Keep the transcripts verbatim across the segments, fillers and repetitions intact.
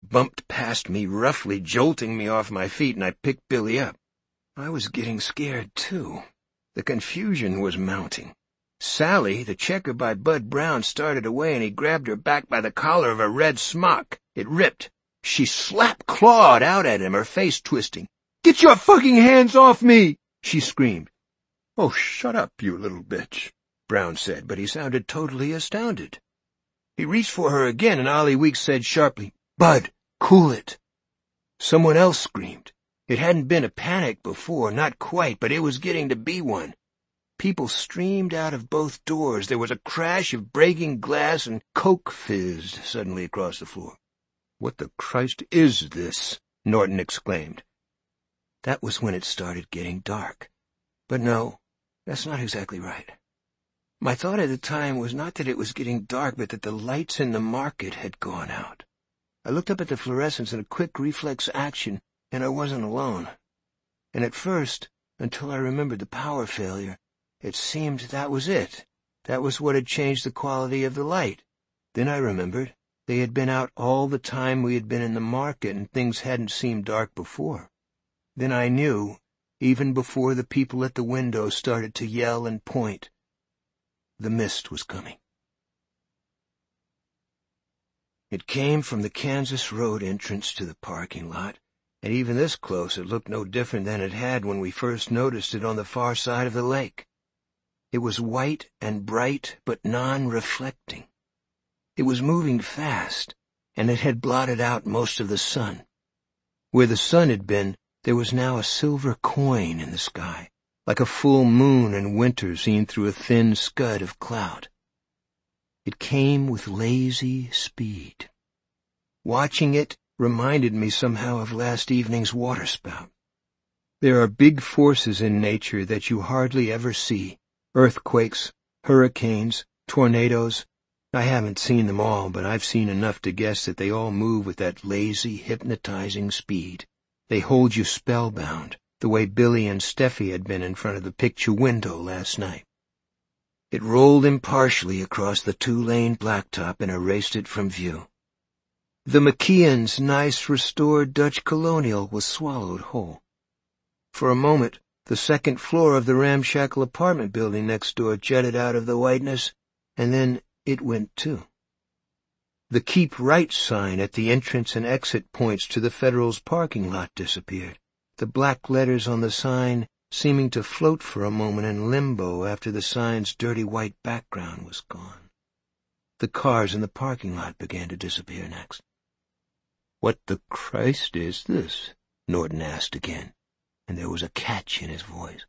bumped past me, roughly jolting me off my feet, and I picked Billy up. I was getting scared, too. The confusion was mounting. Sally, the checker by Bud Brown, started away, and he grabbed her back by the collar of her red smock. It ripped. She slap-clawed out at him, her face twisting. "Get your fucking hands off me!" she screamed. "Oh, shut up, you little bitch," Brown said, but he sounded totally astounded. He reached for her again, and Ollie Weeks said sharply, "Bud, cool it." Someone else screamed. It hadn't been a panic before, not quite, but it was getting to be one. People streamed out of both doors. There was a crash of breaking glass, and Coke fizzed suddenly across the floor. "What the Christ is this?" Norton exclaimed. That was when it started getting dark. But no, that's not exactly right. My thought at the time was not that it was getting dark, but that the lights in the market had gone out. I looked up at the fluorescents in a quick reflex action, and I wasn't alone. And at first, until I remembered the power failure, it seemed that was it. That was what had changed the quality of the light. Then I remembered they had been out all the time we had been in the market, and things hadn't seemed dark before. Then I knew, even before the people at the window started to yell and point, the mist was coming. It came from the Kansas Road entrance to the parking lot, and even this close it looked no different than it had when we first noticed it on the far side of the lake. It was white and bright, but non-reflecting. It was moving fast, and it had blotted out most of the sun. Where the sun had been, there was now a silver coin in the sky, like a full moon in winter seen through a thin scud of cloud. It came with lazy speed. Watching it reminded me somehow of last evening's waterspout. There are big forces in nature that you hardly ever see. Earthquakes, hurricanes, tornadoes. I haven't seen them all, but I've seen enough to guess that they all move with that lazy, hypnotizing speed. They hold you spellbound, the way Billy and Steffi had been in front of the picture window last night. It rolled impartially across the two-lane blacktop and erased it from view. The McKeon's nice restored Dutch colonial was swallowed whole. For a moment, the second floor of the ramshackle apartment building next door jutted out of the whiteness, and then it went too. The Keep Right sign at the entrance and exit points to the Federal's parking lot disappeared, the black letters on the sign seeming to float for a moment in limbo after the sign's dirty white background was gone. The cars in the parking lot began to disappear next. "What the Christ is this?" Norton asked again, and there was a catch in his voice.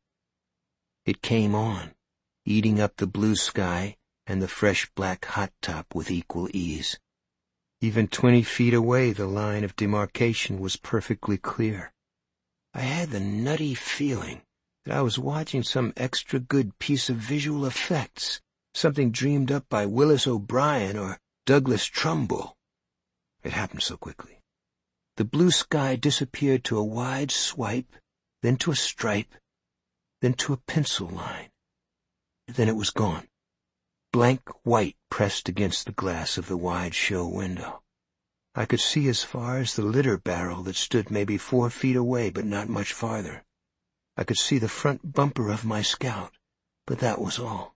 It came on, eating up the blue sky and the fresh black hot top with equal ease. Even twenty feet away the line of demarcation was perfectly clear. I had the nutty feeling that I was watching some extra good piece of visual effects, something dreamed up by Willis O'Brien or Douglas Trumbull. It happened so quickly. The blue sky disappeared to a wide swipe, then to a stripe, then to a pencil line. Then it was gone. Blank white pressed against the glass of the wide show window. I could see as far as the litter barrel that stood maybe four feet away, but not much farther. I could see the front bumper of my Scout, but that was all.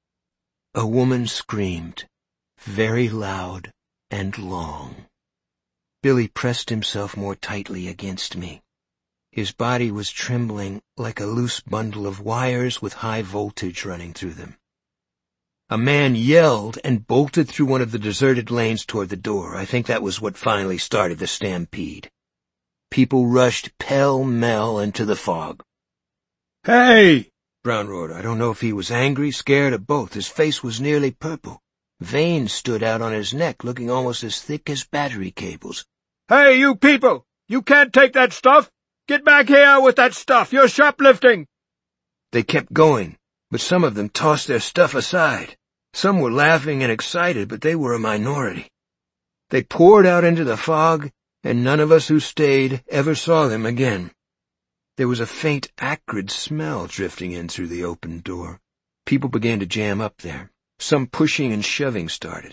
A woman screamed, very loud and long. Billy pressed himself more tightly against me. His body was trembling like a loose bundle of wires with high voltage running through them. A man yelled and bolted through one of the deserted lanes toward the door. I think that was what finally started the stampede. People rushed pell-mell into the fog. "Hey!" Brown roared. I don't know if he was angry, scared, or both. His face was nearly purple. Veins stood out on his neck, looking almost as thick as battery cables. "Hey, you people! You can't take that stuff! Get back here with that stuff! You're shoplifting!" They kept going, but some of them tossed their stuff aside. Some were laughing and excited, but they were a minority. They poured out into the fog, and none of us who stayed ever saw them again. There was a faint, acrid smell drifting in through the open door. People began to jam up there. Some pushing and shoving started.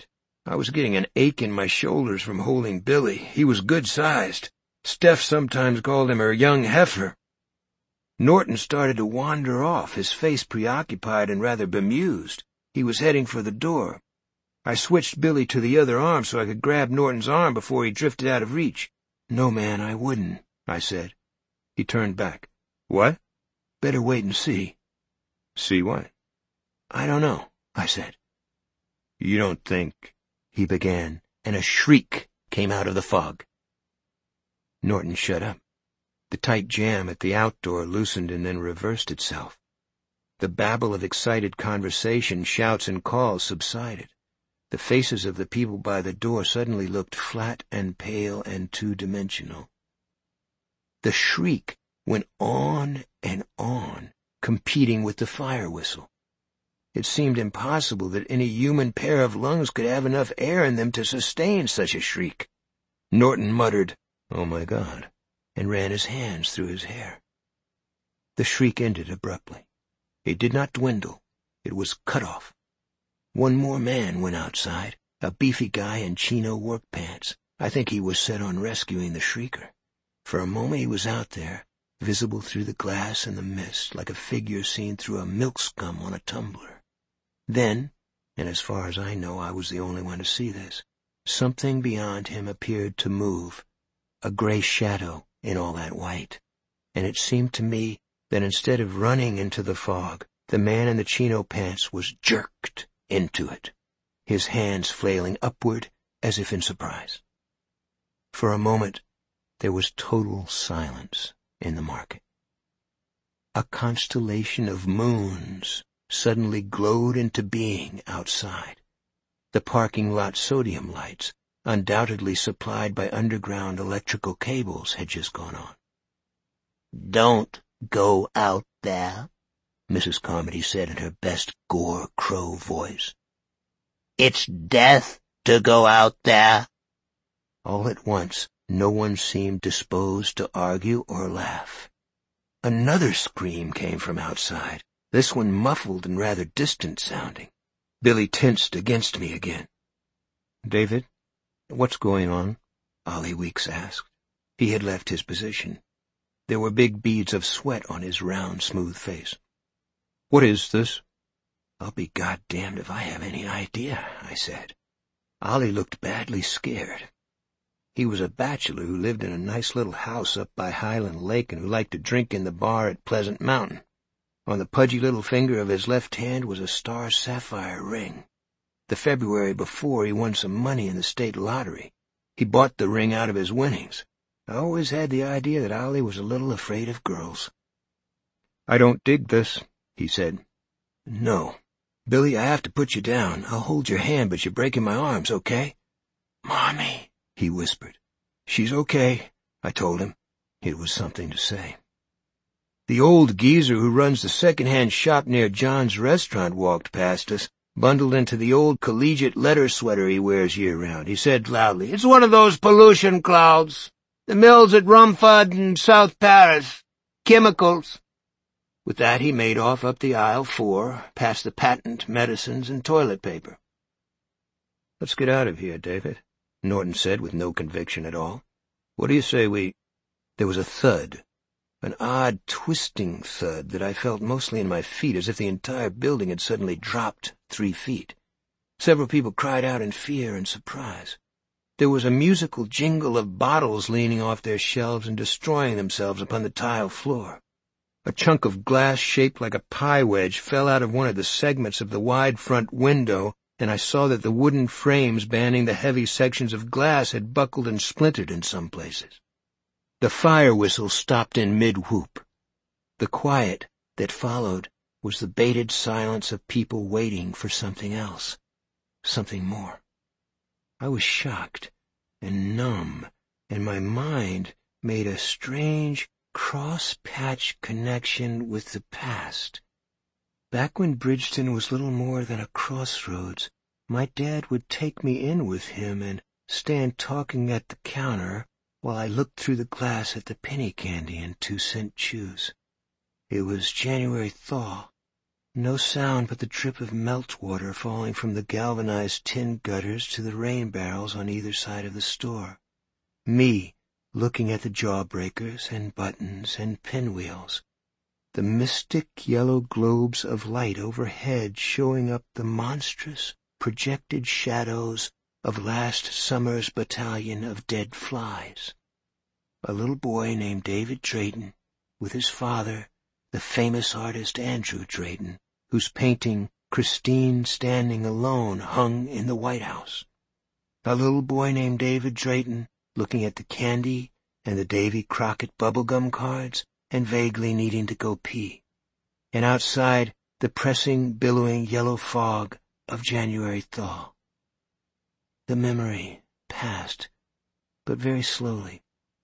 I was getting an ache in my shoulders from holding Billy. He was good-sized. Steph sometimes called him her young heifer. Norton started to wander off, his face preoccupied and rather bemused. He was heading for the door. I switched Billy to the other arm so I could grab Norton's arm before he drifted out of reach. "No, man, I wouldn't," I said. He turned back. "What?" "Better wait and see." "See what?" "I don't know," I said. "You don't think—" he began, and a shriek came out of the fog. Norton shut up. The tight jam at the outdoor loosened and then reversed itself. The babble of excited conversation, shouts, and calls subsided. The faces of the people by the door suddenly looked flat and pale and two-dimensional. The shriek went on and on, competing with the fire whistle. It seemed impossible that any human pair of lungs could have enough air in them to sustain such a shriek. Norton muttered, "Oh, my God," and ran his hands through his hair. The shriek ended abruptly. It did not dwindle. It was cut off. One more man went outside, a beefy guy in chino work pants. I think he was set on rescuing the shrieker. For a moment he was out there, visible through the glass and the mist, like a figure seen through a milk scum on a tumbler. Then, and as far as I know I was the only one to see this, something beyond him appeared to move, a gray shadow in all that white, and it seemed to me that instead of running into the fog, the man in the chino pants was jerked into it, his hands flailing upward as if in surprise. For a moment there was total silence in the market. A constellation of moons suddenly glowed into being outside. The parking lot sodium lights, undoubtedly supplied by underground electrical cables, had just gone on. "Don't go out there," Missus Carmody said in her best Gore Crow voice. "It's death to go out there." All at once, no one seemed disposed to argue or laugh. Another scream came from outside, this one muffled and rather distant-sounding. Billy tensed against me again. "David, what's going on?" Ollie Weeks asked. He had left his position. There were big beads of sweat on his round, smooth face. "What is this?" "I'll be goddamned if I have any idea," I said. Ollie looked badly scared. He was a bachelor who lived in a nice little house up by Highland Lake and who liked to drink in the bar at Pleasant Mountain. On the pudgy little finger of his left hand was a star sapphire ring. The February before, he won some money in the state lottery. He bought the ring out of his winnings. I always had the idea that Ollie was a little afraid of girls. "I don't dig this," he said. "No. Billy, I have to put you down. I'll hold your hand, but you're breaking my arms, okay?" "Mommy," he whispered. "She's okay," I told him. It was something to say. The old geezer who runs the second-hand shop near John's restaurant walked past us, bundled into the old collegiate letter sweater he wears year-round. He said loudly, "It's one of those pollution clouds. The mills at Rumford and South Paris. Chemicals." With that he made off up the aisle four, past the patent, medicines, and toilet paper. "Let's get out of here, David," Norton said with no conviction at all. "What do you say we—" There was a thud, an odd, twisting thud that I felt mostly in my feet, as if the entire building had suddenly dropped three feet. Several people cried out in fear and surprise. There was a musical jingle of bottles leaning off their shelves and destroying themselves upon the tile floor. A chunk of glass shaped like a pie wedge fell out of one of the segments of the wide front window, and I saw that the wooden frames banding the heavy sections of glass had buckled and splintered in some places. The fire whistle stopped in mid-whoop. The quiet that followed was the bated silence of people waiting for something else, something more. I was shocked and numb, and my mind made a strange cross-patch connection with the past. Back when Bridgeton was little more than a crossroads, my dad would take me in with him and stand talking at the counter while I looked through the glass at the penny candy and two-cent chews. It was January thaw, No sound but the drip of meltwater falling from the galvanized tin gutters to the rain barrels on either side of the store. Me, looking at the jawbreakers and buttons and pinwheels. The mystic yellow globes of light overhead showing up the monstrous, projected shadows of last summer's battalion of dead flies. A little boy named David Drayton, with his father, the famous artist Andrew Drayton, whose painting, Christine Standing Alone, hung in the White House. A little boy named David Drayton, looking at the candy and the Davy Crockett bubblegum cards and vaguely needing to go pee. And outside, the pressing, billowing yellow fog of January thaw. The memory passed, but very slowly.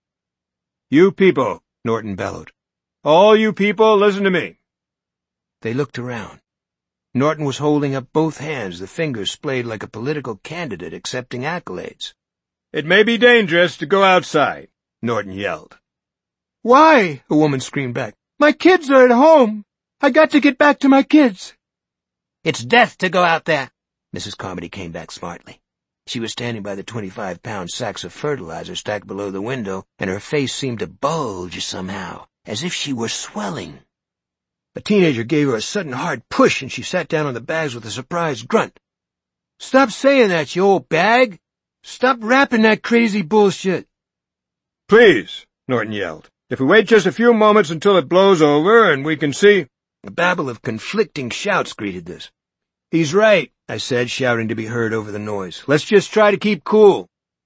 "You people," Norton bellowed. "All you people, listen to me." They looked around. Norton was holding up both hands, the fingers splayed like a political candidate accepting accolades. "It may be dangerous to go outside," Norton yelled. "Why?" a woman screamed back. "My kids are at home. I got to get back to my kids." "It's death to go out there," Missus Carmody came back smartly. She was standing by the twenty-five pound sacks of fertilizer stacked below the window, and her face seemed to bulge somehow, as if she were swelling. A teenager gave her a sudden hard push, and she sat down on the bags with a surprised grunt. "Stop saying that, you old bag! Stop rapping that crazy bullshit!" "Please," Norton yelled. "If we wait just a few moments until it blows over and we can see—" A babble of conflicting shouts greeted this. "He's right," I said, shouting to be heard over the noise. "Let's just try to keep cool."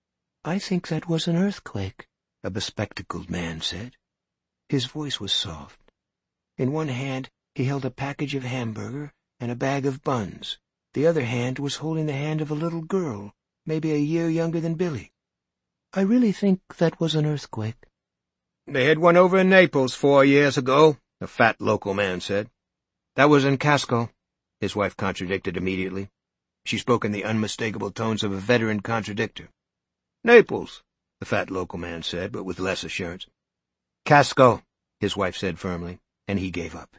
"I think that was an earthquake," a bespectacled man said. His voice was soft. In one hand he held a package of hamburger and a bag of buns. The other hand was holding the hand of a little girl, maybe a year younger than Billy. "I really think that was an earthquake." "They had one over in Naples four years ago," a fat local man said. "That was in Casco," his wife contradicted immediately. She spoke in the unmistakable tones of a veteran contradictor. "Naples," the fat local man said, but with less assurance. "Casco," his wife said firmly, and he gave up.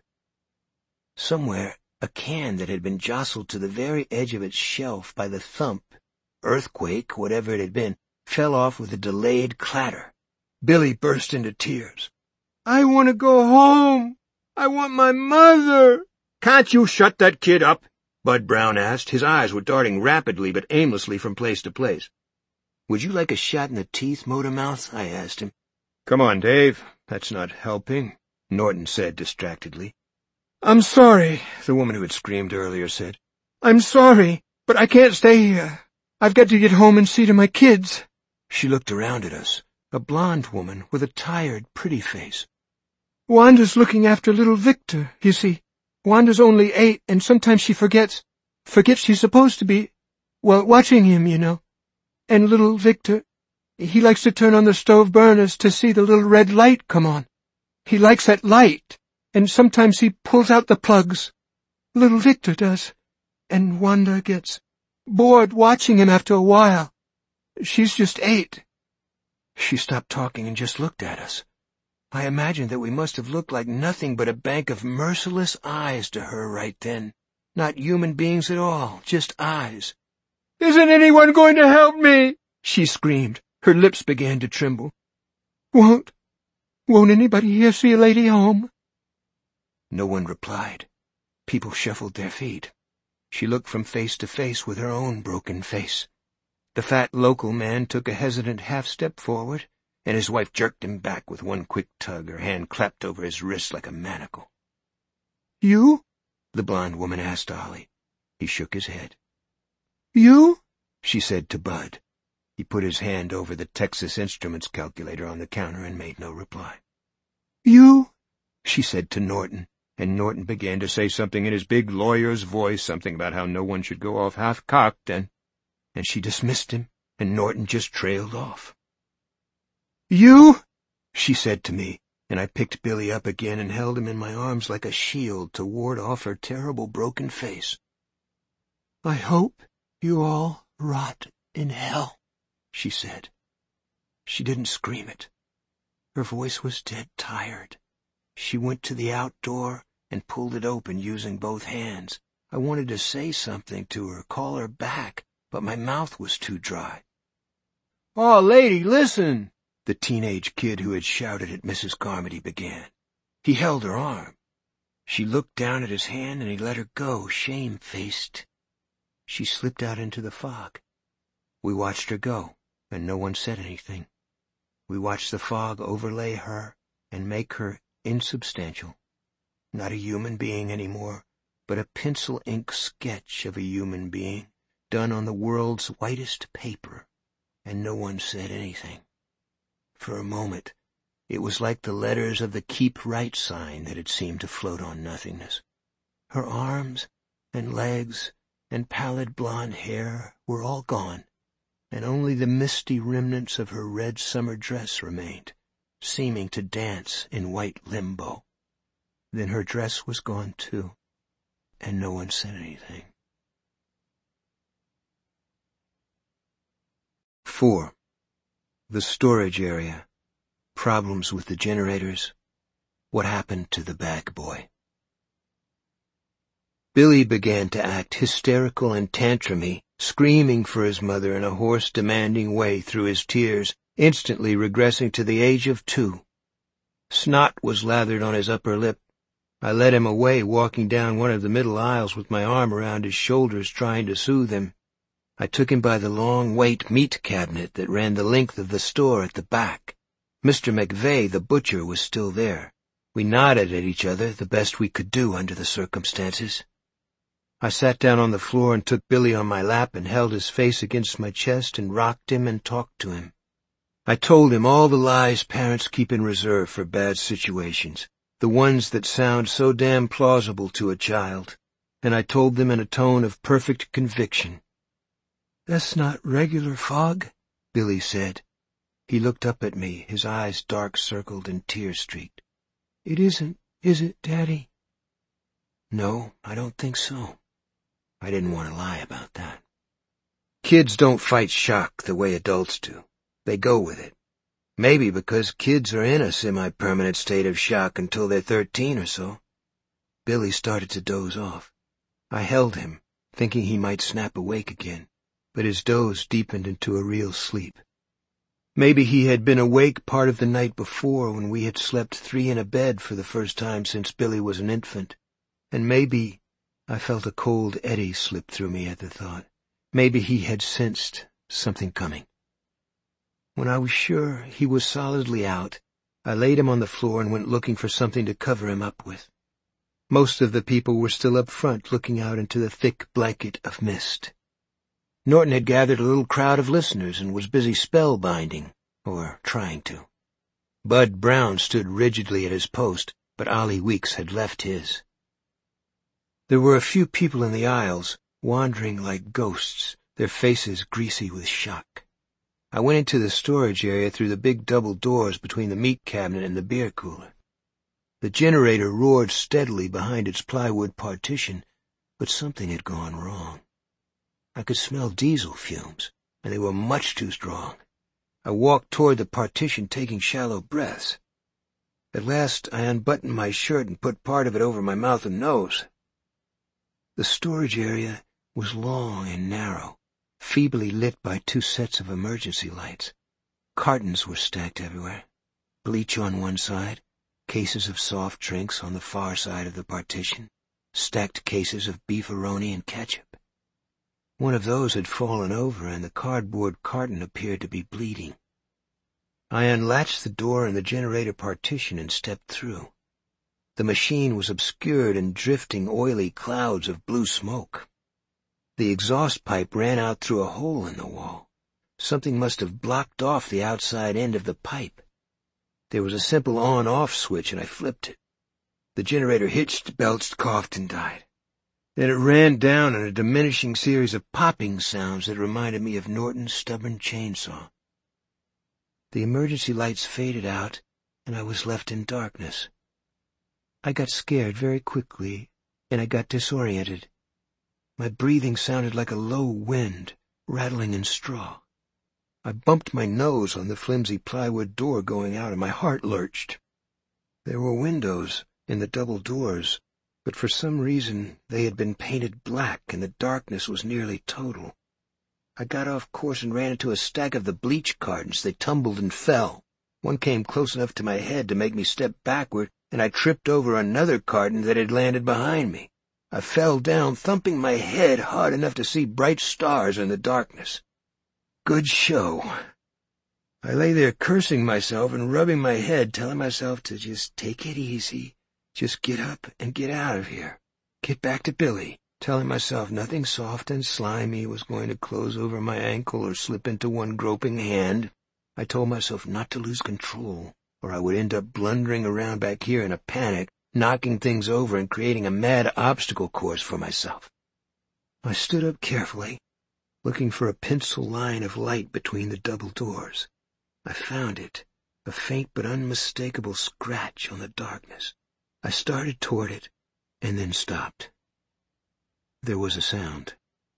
Somewhere, a can that had been jostled to the very edge of its shelf by the thump, earthquake, whatever it had been, fell off with a delayed clatter. Billy burst into tears. "I want to go home. I want my mother." "Can't you shut that kid up?" Bud Brown asked. His eyes were darting rapidly but aimlessly from place to place. "Would you like a shot in the teeth, Motormouth?" I asked him. "Come on, Dave. That's not helping," Norton said distractedly. "I'm sorry," the woman who had screamed earlier said. "I'm sorry, but I can't stay here. I've got to get home and see to my kids." She looked around at us, a blonde woman with a tired, pretty face. "Wanda's looking after little Victor, you see. Wanda's only eight, and sometimes she forgets, forgets she's supposed to be, well, watching him, you know. And little Victor, he likes to turn on the stove burners to see the little red light come on. He likes that light, and sometimes he pulls out the plugs. Little Victor does. And Wanda gets bored watching him after a while. She's just eight." She stopped talking and just looked at us. I imagined that we must have looked like nothing but a bank of merciless eyes to her right then. Not human beings at all, just eyes. "Isn't anyone going to help me?" she screamed. Her lips began to tremble. Won't, won't anybody here see a lady home?" No one replied. People shuffled their feet. She looked from face to face with her own broken face. The fat local man took a hesitant half-step forward, and his wife jerked him back with one quick tug, her hand clapped over his wrist like a manacle. "You?" the blonde woman asked Ollie. He shook his head. "You?" she said to Bud. He put his hand over the Texas Instruments calculator on the counter and made no reply. "You?" she said to Norton, and Norton began to say something in his big lawyer's voice, something about how no one should go off half-cocked, and, and she dismissed him, and Norton just trailed off. "You?" she said to me, and I picked Billy up again and held him in my arms like a shield to ward off her terrible broken face. "I hope you all rot in hell," she said. She didn't scream it. Her voice was dead tired. She went to the outdoor and pulled it open using both hands. I wanted to say something to her, call her back, but my mouth was too dry. "Oh, lady, listen!" the teenage kid who had shouted at Missus Carmody began. He held her arm. She looked down at his hand and he let her go, shame-faced. She slipped out into the fog. We watched her go, and no one said anything. We watched the fog overlay her and make her insubstantial. Not a human being anymore, but a pencil-ink sketch of a human being, done on the world's whitest paper, and no one said anything. For a moment, it was like the letters of the Keep Right sign that had seemed to float on nothingness. Her arms and legs and pallid blonde hair were all gone, and only the misty remnants of her red summer dress remained, seeming to dance in white limbo. Then her dress was gone too, and no one said anything. Four. The storage area. Problems with the generators. What happened to the bag boy? Billy began to act hysterical and tantrumy, screaming for his mother in a hoarse, demanding way through his tears, instantly regressing to the age of two. Snot was lathered on his upper lip. I led him away, walking down one of the middle aisles with my arm around his shoulders, trying to soothe him. I took him by the long weight meat cabinet that ran the length of the store at the back. Mister McVeigh, the butcher, was still there. We nodded at each other, the best we could do under the circumstances. I sat down on the floor and took Billy on my lap and held his face against my chest and rocked him and talked to him. I told him all the lies parents keep in reserve for bad situations, the ones that sound so damn plausible to a child, and I told them in a tone of perfect conviction. "That's not regular fog," Billy said. He looked up at me, his eyes dark-circled and tear-streaked. "It isn't, is it, Daddy?" "No, I don't think so." I didn't want to lie about that. Kids don't fight shock the way adults do. They go with it. Maybe because kids are in a semi-permanent state of shock until they're thirteen or so. Billy started to doze off. I held him, thinking he might snap awake again, but his doze deepened into a real sleep. Maybe he had been awake part of the night before when we had slept three in a bed for the first time since Billy was an infant. And maybe, I felt a cold eddy slip through me at the thought, maybe he had sensed something coming. When I was sure he was solidly out, I laid him on the floor and went looking for something to cover him up with. Most of the people were still up front looking out into the thick blanket of mist. Norton had gathered a little crowd of listeners and was busy spellbinding, or trying to. Bud Brown stood rigidly at his post, but Ollie Weeks had left his. There were a few people in the aisles, wandering like ghosts, their faces greasy with shock. I went into the storage area through the big double doors between the meat cabinet and the beer cooler. The generator roared steadily behind its plywood partition, but something had gone wrong. I could smell diesel fumes, and they were much too strong. I walked toward the partition, taking shallow breaths. At last I unbuttoned my shirt and put part of it over my mouth and nose. The storage area was long and narrow, feebly lit by two sets of emergency lights. Cartons were stacked everywhere, bleach on one side, cases of soft drinks on the far side of the partition, stacked cases of beefaroni and ketchup. One of those had fallen over, and the cardboard carton appeared to be bleeding. I unlatched the door in the generator partition and stepped through. The machine was obscured in drifting, oily clouds of blue smoke. The exhaust pipe ran out through a hole in the wall. Something must have blocked off the outside end of the pipe. There was a simple on-off switch, and I flipped it. The generator hitched, belched, coughed, and died. Then it ran down in a diminishing series of popping sounds that reminded me of Norton's stubborn chainsaw. The emergency lights faded out, and I was left in darkness. I got scared very quickly, and I got disoriented. My breathing sounded like a low wind, rattling in straw. I bumped my nose on the flimsy plywood door going out, and my heart lurched. There were windows in the double doors, but for some reason they had been painted black and the darkness was nearly total. I got off course and ran into a stack of the bleach cartons. They tumbled and fell. One came close enough to my head to make me step backward, and I tripped over another carton that had landed behind me. I fell down, thumping my head hard enough to see bright stars in the darkness. Good show. I lay there cursing myself and rubbing my head, telling myself to just take it easy. Just get up and get out of here. Get back to Billy, telling myself nothing soft and slimy was going to close over my ankle or slip into one groping hand. I told myself not to lose control, or I would end up blundering around back here in a panic, knocking things over and creating a mad obstacle course for myself. I stood up carefully, looking for a pencil line of light between the double doors. I found it, a faint but unmistakable scratch on the darkness. I started toward it, and then stopped. There was a sound.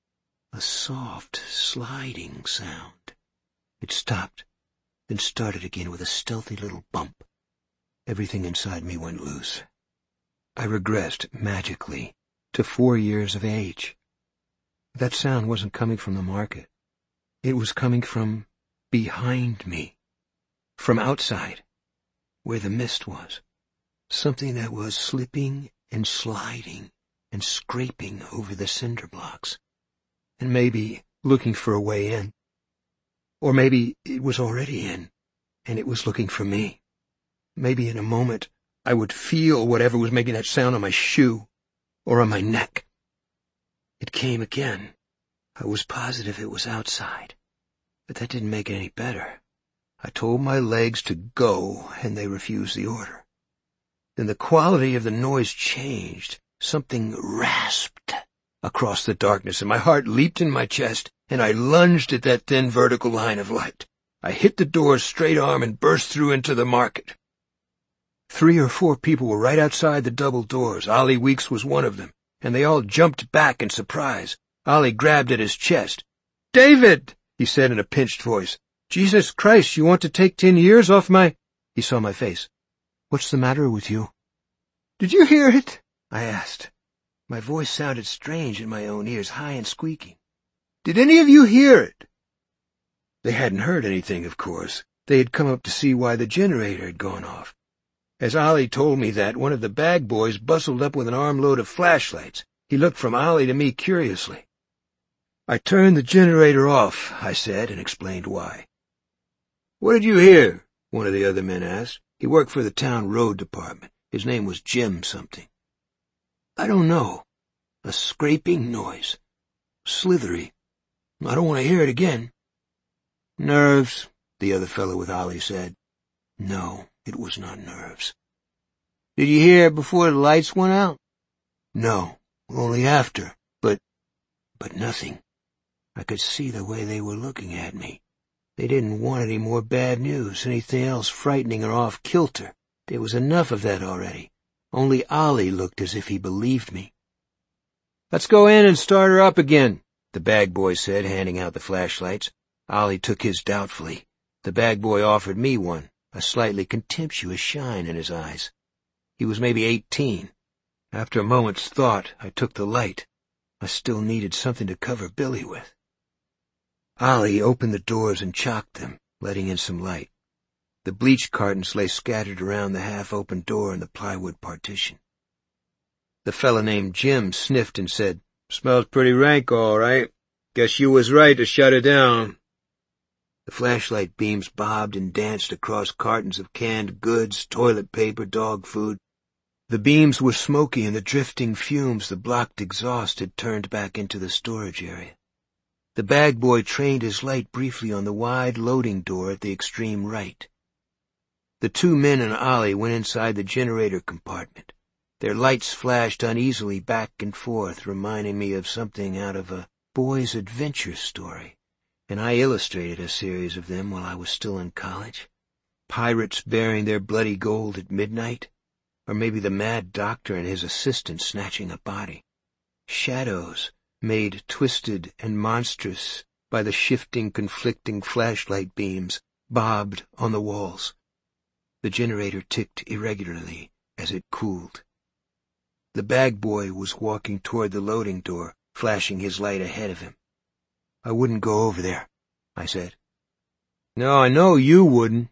A soft, sliding sound. It stopped, then started again with a stealthy little bump. Everything inside me went loose. I regressed, magically, to four years of age. That sound wasn't coming from the market. It was coming from behind me. From outside, where the mist was. Something that was slipping and sliding and scraping over the cinder blocks, and maybe looking for a way in. Or maybe it was already in, and it was looking for me. Maybe in a moment I would feel whatever was making that sound on my shoe, or on my neck. It came again. I was positive it was outside, but that didn't make it any better. I told my legs to go, and they refused the order. Then the quality of the noise changed. Something rasped across the darkness, and my heart leaped in my chest, and I lunged at that thin vertical line of light. I hit the door's straight arm and burst through into the market. Three or four people were right outside the double doors. Ollie Weeks was one of them, and they all jumped back in surprise. Ollie grabbed at his chest. "David," he said in a pinched voice. "Jesus Christ, you want to take ten years off my—" He saw my face. "What's the matter with you?" "Did you hear it?" I asked. My voice sounded strange in my own ears, high and squeaking. "Did any of you hear it?" They hadn't heard anything, of course. They had come up to see why the generator had gone off. As Ollie told me that, one of the bag boys bustled up with an armload of flashlights. He looked from Ollie to me curiously. "I turned the generator off," I said, and explained why. "What did you hear?" one of the other men asked. He worked for the town road department. His name was Jim something. "I don't know. A scraping noise. Slithery. I don't want to hear it again." "Nerves," the other fellow with Ollie said. No, it was not nerves. "Did you hear it before the lights went out?" "No, only after, but... but nothing. I could see the way they were looking at me. They didn't want any more bad news, anything else frightening or off-kilter. There was enough of that already. Only Ollie looked as if he believed me. "Let's go in and start her up again," the bag boy said, handing out the flashlights. Ollie took his doubtfully. The bag boy offered me one, a slightly contemptuous shine in his eyes. He was maybe eighteen. After a moment's thought, I took the light. I still needed something to cover Billy with. Ollie opened the doors and chocked them, letting in some light. The bleach cartons lay scattered around the half-open door in the plywood partition. The fella named Jim sniffed and said, "Smells pretty rank, all right. Guess you was right to shut it down." The flashlight beams bobbed and danced across cartons of canned goods, toilet paper, dog food. The beams were smoky, and the drifting fumes the blocked exhaust had turned back into the storage area. The bag boy trained his light briefly on the wide loading door at the extreme right. The two men and Ollie went inside the generator compartment. Their lights flashed uneasily back and forth, reminding me of something out of a boy's adventure story, and I illustrated a series of them while I was still in college. Pirates bearing their bloody gold at midnight, or maybe the mad doctor and his assistant snatching a body. Shadows, made twisted and monstrous by the shifting, conflicting flashlight beams, bobbed on the walls. The generator ticked irregularly as it cooled. The bag boy was walking toward the loading door, flashing his light ahead of him. "I wouldn't go over there," I said. "No, I know you wouldn't."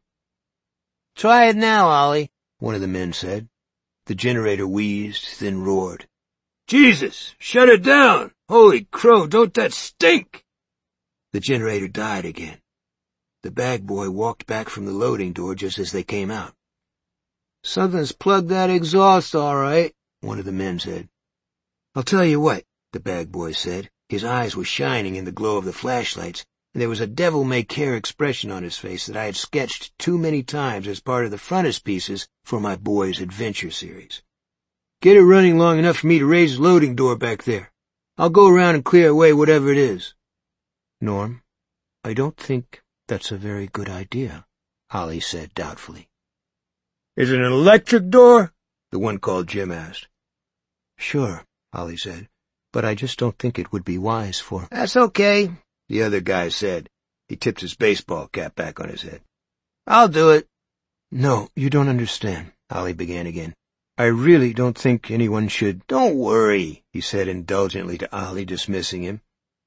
"Try it now, Ollie," one of the men said. The generator wheezed, then roared. "Jesus, shut it down! Holy crow, don't that stink!" The generator died again. The bag boy walked back from the loading door just as they came out. "Something's plugged that exhaust, all right," one of the men said. "I'll tell you what," the bag boy said. His eyes were shining in the glow of the flashlights, and there was a devil-may-care expression on his face that I had sketched too many times as part of the frontispieces for my boys' adventure series. "Get it running long enough for me to raise the loading door back there. I'll go around and clear away whatever it is." "Norm, I don't think that's a very good idea," Ollie said doubtfully. "Is it an electric door?" the one called Jim asked. "Sure," Ollie said, "but I just don't think it would be wise for—" "That's okay," the other guy said. He tipped his baseball cap back on his head. "I'll do it." "No, you don't understand," Ollie began again. "I really don't think anyone should—" "Don't worry," he said indulgently to Ollie, dismissing him.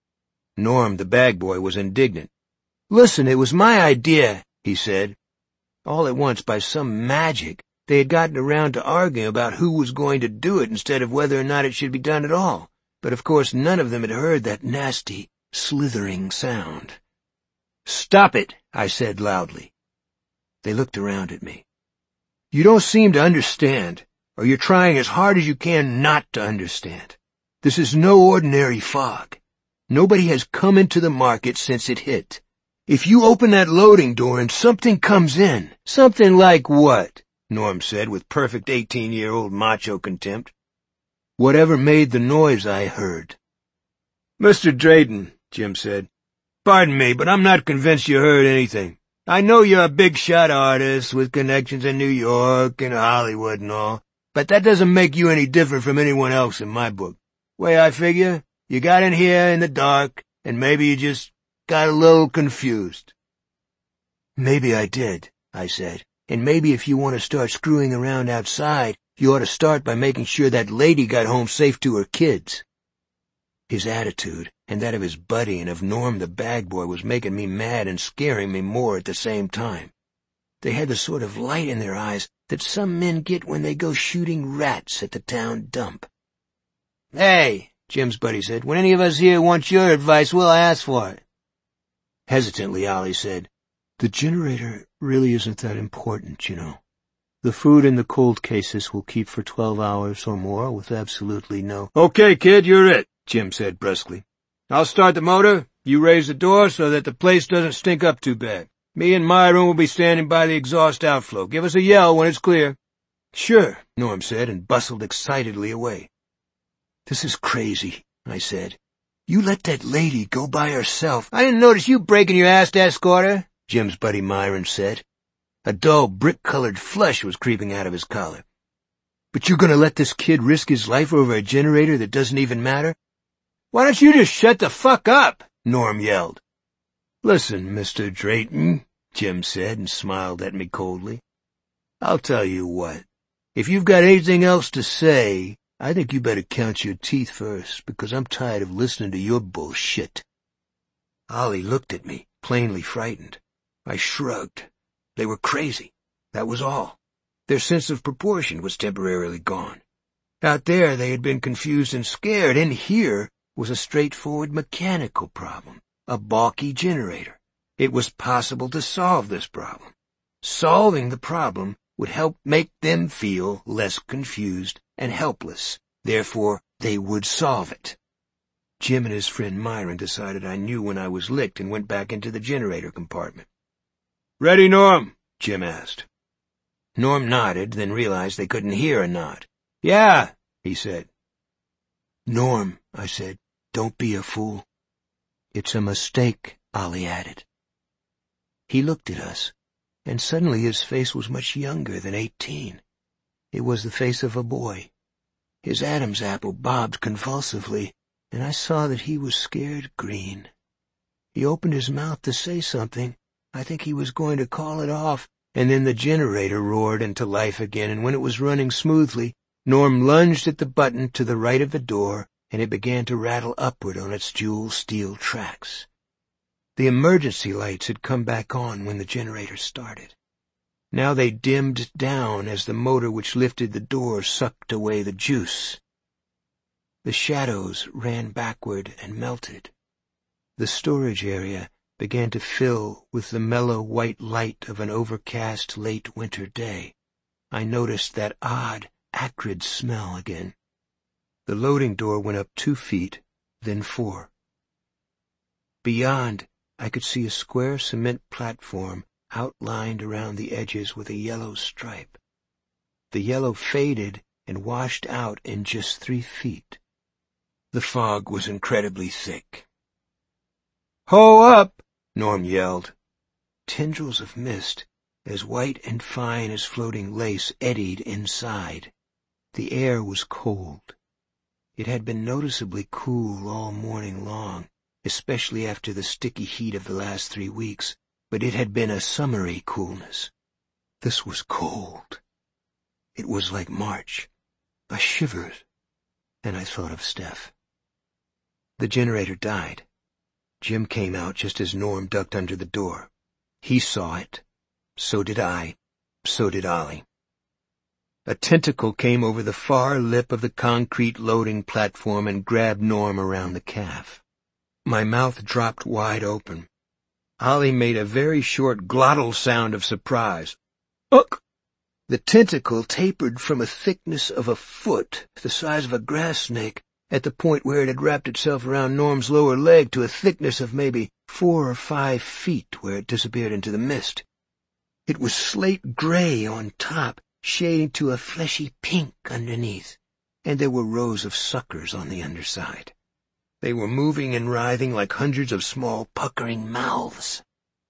Norm, the bag boy, was indignant. "Listen, it was my idea," he said. All at once, by some magic, they had gotten around to arguing about who was going to do it instead of whether or not it should be done at all. But of course none of them had heard that nasty, slithering sound. "Stop it," I said loudly. They looked around at me. "You don't seem to understand, or you're trying as hard as you can not to understand. This is no ordinary fog. Nobody has come into the market since it hit. If you open that loading door and something comes in—" "Something like what?" Norm said with perfect eighteen-year-old macho contempt. "Whatever made the noise I heard." "Mister Drayton," Jim said, "pardon me, but I'm not convinced you heard anything. I know you're a big-shot artist with connections in New York and Hollywood and all, but that doesn't make you any different from anyone else in my book. Way I figure, you got in here in the dark, and maybe you just got a little confused." "Maybe I did," I said, "and maybe if you want to start screwing around outside, you ought to start by making sure that lady got home safe to her kids." His attitude, and that of his buddy and of Norm the bag boy, was making me mad and scaring me more at the same time. They had the sort of light in their eyes that some men get when they go shooting rats at the town dump. "Hey," Jim's buddy said, "when any of us here want your advice, we'll ask for it." Hesitantly, Ollie said, "The generator really isn't that important, you know. The food in the cold cases will keep for twelve hours or more with absolutely no—" "Okay, kid, you're it," Jim said brusquely. "I'll start the motor. You raise the door so that the place doesn't stink up too bad. Me and Myron will be standing by the exhaust outflow. Give us a yell when it's clear." "Sure," Norm said, and bustled excitedly away. "This is crazy," I said. "You let that lady go by herself—" "I didn't notice you breaking your ass to escort her," Jim's buddy Myron said. A dull, brick-colored flush was creeping out of his collar. "But you're going to let this kid risk his life over a generator that doesn't even matter?" "Why don't you just shut the fuck up?" Norm yelled. "Listen, Mister Drayton," Jim said, and smiled at me coldly. "I'll tell you what. If you've got anything else to say, I think you better count your teeth first, because I'm tired of listening to your bullshit." Ollie looked at me, plainly frightened. I shrugged. They were crazy. That was all. Their sense of proportion was temporarily gone. Out there they had been confused and scared, and here was a straightforward mechanical problem, a balky generator. It was possible to solve this problem. Solving the problem would help make them feel less confused and helpless. Therefore, they would solve it. Jim and his friend Myron decided I knew when I was licked and went back into the generator compartment. "Ready, Norm?" Jim asked. Norm nodded, then realized they couldn't hear a nod. "Yeah," he said. "Norm," I said, "don't be a fool." "It's a mistake," Ollie added. He looked at us, and suddenly his face was much younger than eighteen. It was the face of a boy. His Adam's apple bobbed convulsively, and I saw that he was scared green. He opened his mouth to say something. I think he was going to call it off, and then the generator roared into life again, and when it was running smoothly, Norm lunged at the button to the right of the door, and it began to rattle upward on its dual steel tracks. The emergency lights had come back on when the generator started. Now they dimmed down as the motor which lifted the door sucked away the juice. The shadows ran backward and melted. The storage area began to fill with the mellow white light of an overcast late winter day. I noticed that odd, acrid smell again. The loading door went up two feet, then four. Beyond, I could see a square cement platform outlined around the edges with a yellow stripe. The yellow faded and washed out in just three feet. The fog was incredibly thick. "Ho up!" Norm yelled. Tendrils of mist, as white and fine as floating lace, eddied inside. The air was cold. It had been noticeably cool all morning long, especially after the sticky heat of the last three weeks, but it had been a summery coolness. This was cold. It was like March. I shivered, and I thought of Steph. The generator died. Jim came out just as Norm ducked under the door. He saw it. So did I. So did Ollie. A tentacle came over the far lip of the concrete loading platform and grabbed Norm around the calf. My mouth dropped wide open. Ollie made a very short glottal sound of surprise. "Ugh!" The tentacle tapered from a thickness of a foot, the size of a grass snake, at the point where it had wrapped itself around Norm's lower leg, to a thickness of maybe four or five feet where it disappeared into the mist. It was slate gray on top, shading to a fleshy pink underneath, and there were rows of suckers on the underside. They were moving and writhing like hundreds of small puckering mouths.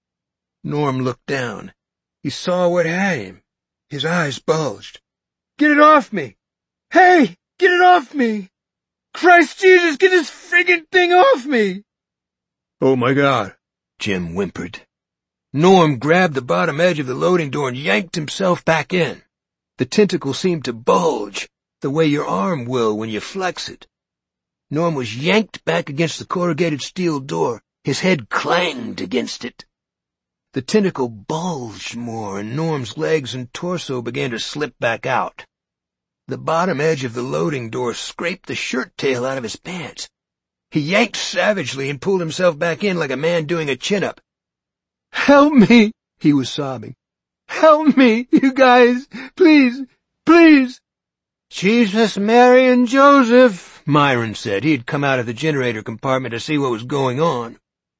Norm looked down. He saw what had him. His eyes bulged. "Get it off me! Hey, get it off me! Christ Jesus, get this friggin' thing off me!" "Oh my God," Jim whimpered. Norm grabbed the bottom edge of the loading door and yanked himself back in. The tentacle seemed to bulge, the way your arm will when you flex it. Norm was yanked back against the corrugated steel door. His head clanged against it. The tentacle bulged more, and Norm's legs and torso began to slip back out. The bottom edge of the loading door scraped the shirt tail out of his pants. He yanked savagely and pulled himself back in like a man doing a chin-up. "Help me!" he was sobbing. "Help me, you guys! Please! Please!" "Jesus, Mary, and Joseph," Myron said. He had come out of the generator compartment to see what was going on.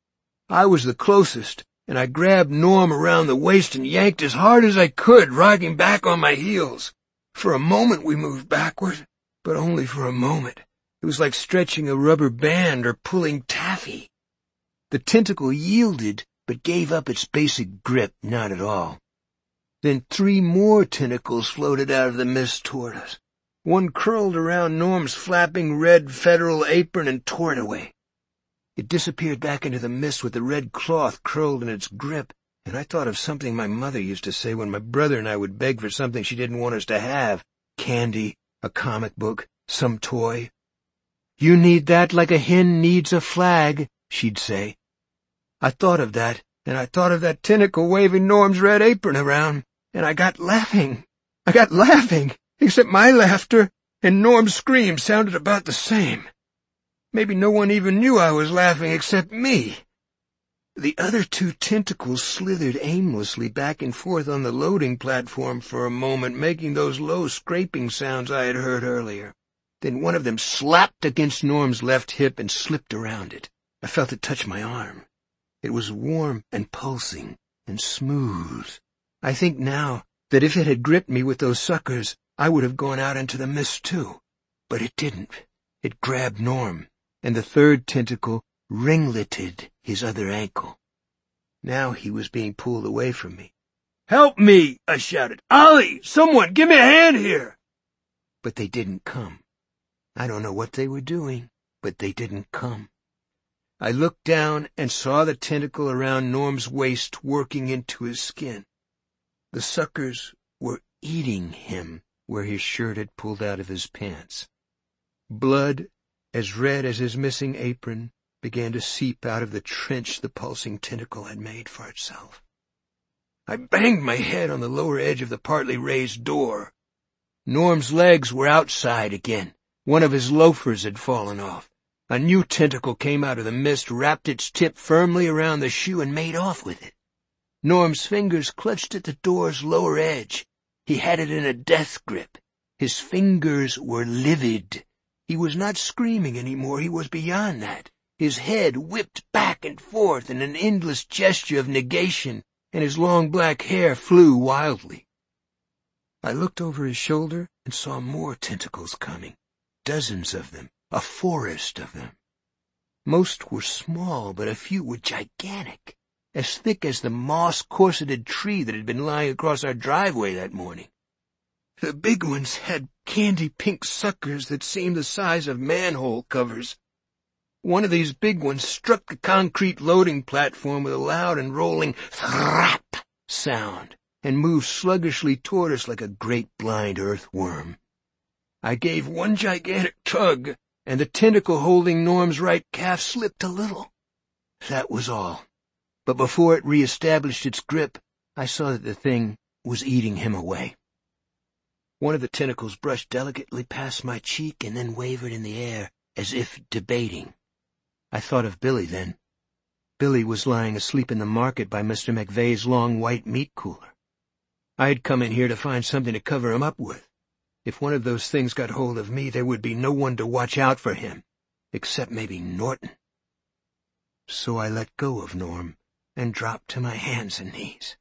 I was the closest, and I grabbed Norm around the waist and yanked as hard as I could, rocking back on my heels. For a moment we moved backward, but only for a moment. It was like stretching a rubber band or pulling taffy. The tentacle yielded, but gave up its basic grip not at all. Then three more tentacles floated out of the mist toward us. One curled around Norm's flapping red federal apron and tore it away. It disappeared back into the mist with the red cloth curled in its grip, and I thought of something my mother used to say when my brother and I would beg for something she didn't want us to have. Candy, a comic book, some toy. "You need that like a hen needs a flag," she'd say. I thought of that, and I thought of that tentacle waving Norm's red apron around, and I got laughing. I got laughing, except my laughter and Norm's scream sounded about the same. Maybe no one even knew I was laughing except me. The other two tentacles slithered aimlessly back and forth on the loading platform for a moment, making those low scraping sounds I had heard earlier. Then one of them slapped against Norm's left hip and slipped around it. I felt it touch my arm. It was warm and pulsing and smooth. I think now that if it had gripped me with those suckers, I would have gone out into the mist too. But it didn't. It grabbed Norm, and the third tentacle ringleted his other ankle. Now he was being pulled away from me. "Help me!" I shouted. "Ollie! Someone! Give me a hand here!" But they didn't come. I don't know what they were doing, but they didn't come. I looked down and saw the tentacle around Norm's waist working into his skin. The suckers were eating him where his shirt had pulled out of his pants. Blood, as red as his missing apron, began to seep out of the trench the pulsing tentacle had made for itself. I banged my head on the lower edge of the partly raised door. Norm's legs were outside again. One of his loafers had fallen off. A new tentacle came out of the mist, wrapped its tip firmly around the shoe, and made off with it. Norm's fingers clutched at the door's lower edge. He had it in a death grip. His fingers were livid. He was not screaming anymore. He was beyond that. His head whipped back and forth in an endless gesture of negation, and his long black hair flew wildly. I looked over his shoulder and saw more tentacles coming. Dozens of them, a forest of them. Most were small, but a few were gigantic, as thick as the moss-corseted tree that had been lying across our driveway that morning. The big ones had candy-pink suckers that seemed the size of manhole covers. One of these big ones struck the concrete loading platform with a loud and rolling thrap sound and moved sluggishly toward us like a great blind earthworm. I gave one gigantic tug, and the tentacle holding Norm's right calf slipped a little. That was all. But before it re-established its grip, I saw that the thing was eating him away. One of the tentacles brushed delicately past my cheek and then wavered in the air, as if debating. I thought of Billy then. Billy was lying asleep in the market by Mister McVeigh's long white meat cooler. I had come in here to find something to cover him up with. If one of those things got hold of me, there would be no one to watch out for him, except maybe Norton. So I let go of Norm and dropped to my hands and knees.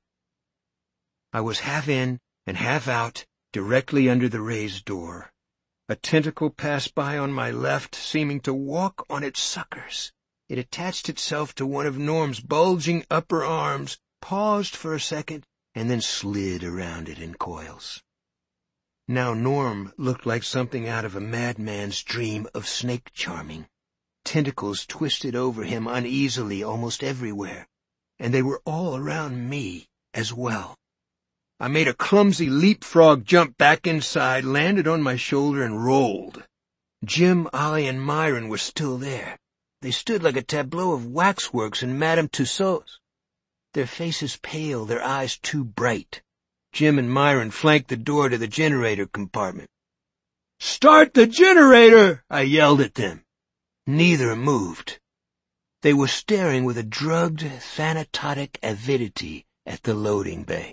I was half in and half out, directly under the raised door. A tentacle passed by on my left, seeming to walk on its suckers. It attached itself to one of Norm's bulging upper arms, paused for a second, and then slid around it in coils. Now Norm looked like something out of a madman's dream of snake charming. Tentacles twisted over him uneasily almost everywhere, and they were all around me as well. I made a clumsy leapfrog jump back inside, landed on my shoulder, and rolled. Jim, Ollie, and Myron were still there. They stood like a tableau of waxworks in Madame Tussauds. Their faces pale, their eyes too bright. Jim and Myron flanked the door to the generator compartment. "Start the generator!" I yelled at them. Neither moved. They were staring with a drugged, thanatotic avidity at the loading bay.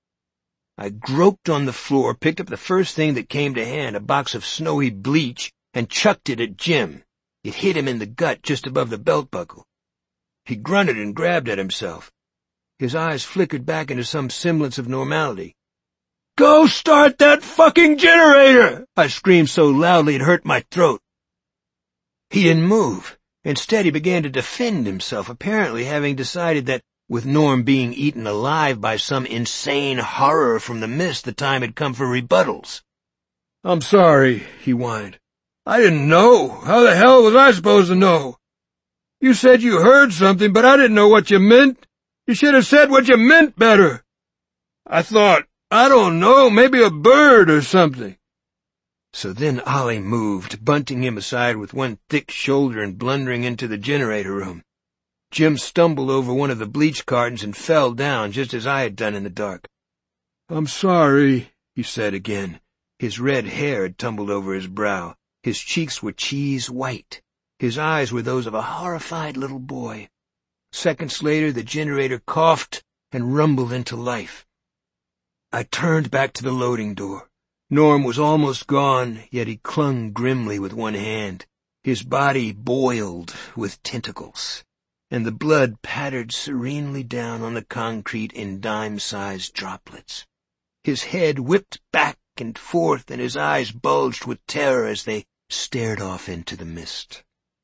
I groped on the floor, picked up the first thing that came to hand, a box of snowy bleach, and chucked it at Jim. It hit him in the gut just above the belt buckle. He grunted and grabbed at himself. His eyes flickered back into some semblance of normality. "Go start that fucking generator!" I screamed so loudly it hurt my throat. He didn't move. Instead, he began to defend himself, apparently having decided that, with Norm being eaten alive by some insane horror from the mist, the time had come for rebuttals. "I'm sorry," he whined. "I didn't know. How the hell was I supposed to know? You said you heard something, but I didn't know what you meant. You should have said what you meant better. I thought, I don't know, maybe a bird or something." So then Ollie moved, bunting him aside with one thick shoulder and blundering into the generator room. Jim stumbled over one of the bleach cartons and fell down, just as I had done in the dark. "I'm sorry," he said again. His red hair had tumbled over his brow. His cheeks were cheese white. His eyes were those of a horrified little boy. Seconds later, the generator coughed and rumbled into life. I turned back to the loading door. Norm was almost gone, yet he clung grimly with one hand. His body boiled with tentacles, and the blood pattered serenely down on the concrete in dime-sized droplets. His head whipped back and forth, and his eyes bulged with terror as they stared off into the mist.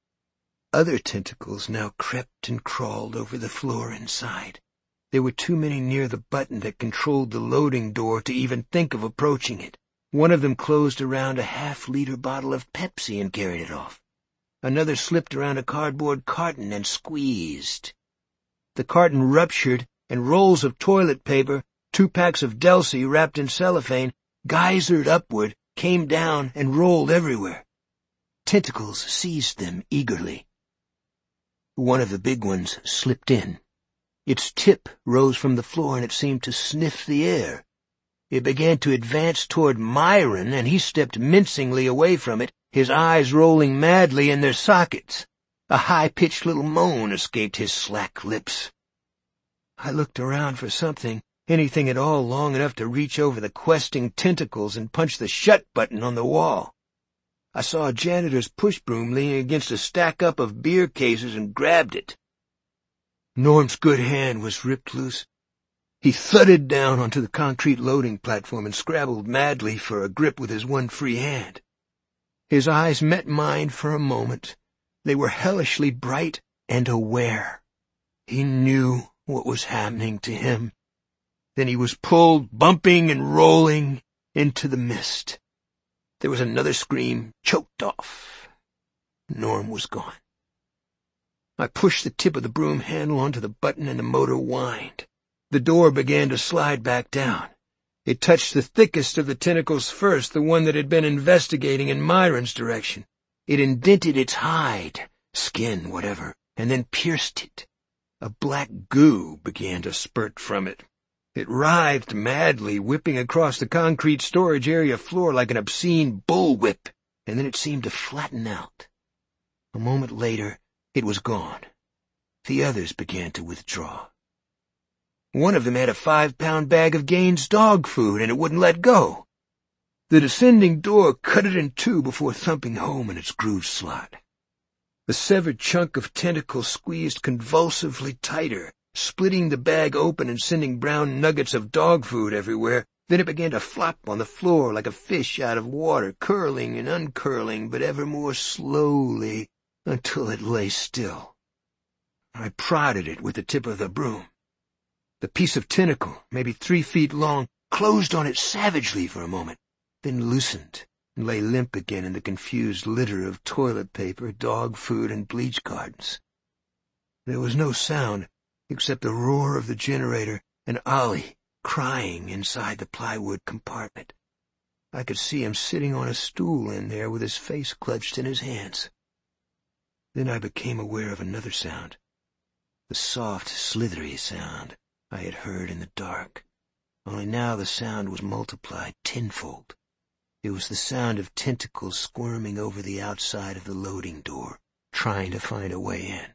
Other tentacles now crept and crawled over the floor inside. There were too many near the button that controlled the loading door to even think of approaching it. One of them closed around a half-liter bottle of Pepsi and carried it off. Another slipped around a cardboard carton and squeezed. The carton ruptured, and rolls of toilet paper, two packs of Delsey wrapped in cellophane, geysered upward, came down, and rolled everywhere. Tentacles seized them eagerly. One of the big ones slipped in. Its tip rose from the floor, and it seemed to sniff the air. It began to advance toward Myron, and he stepped mincingly away from it, his eyes rolling madly in their sockets. A high-pitched little moan escaped his slack lips. I looked around for something, anything at all long enough to reach over the questing tentacles and punch the shut button on the wall. I saw a janitor's push broom leaning against a stack-up of beer cases and grabbed it. Norm's good hand was ripped loose. He thudded down onto the concrete loading platform and scrabbled madly for a grip with his one free hand. His eyes met mine for a moment. They were hellishly bright and aware. He knew what was happening to him. Then he was pulled, bumping and rolling, into the mist. There was another scream, choked off. Norm was gone. I pushed the tip of the broom handle onto the button and the motor whined. The door began to slide back down. It touched the thickest of the tentacles first, the one that had been investigating in Myron's direction. It indented its hide, skin, whatever, and then pierced it. A black goo began to spurt from it. It writhed madly, whipping across the concrete storage area floor like an obscene bullwhip, and then it seemed to flatten out. A moment later, it was gone. The others began to withdraw. One of them had a five-pound bag of Gaines dog food, and it wouldn't let go. The descending door cut it in two before thumping home in its groove slot. The severed chunk of tentacle squeezed convulsively tighter, splitting the bag open and sending brown nuggets of dog food everywhere. Then it began to flop on the floor like a fish out of water, curling and uncurling, but ever more slowly, until it lay still. I prodded it with the tip of the broom. The piece of tentacle, maybe three feet long, closed on it savagely for a moment, then loosened and lay limp again in the confused litter of toilet paper, dog food, and bleach cartons. There was no sound except the roar of the generator and Ollie crying inside the plywood compartment. I could see him sitting on a stool in there with his face clutched in his hands. Then I became aware of another sound, the soft, slithery sound I had heard in the dark, only now the sound was multiplied tenfold. It was the sound of tentacles squirming over the outside of the loading door, trying to find a way in.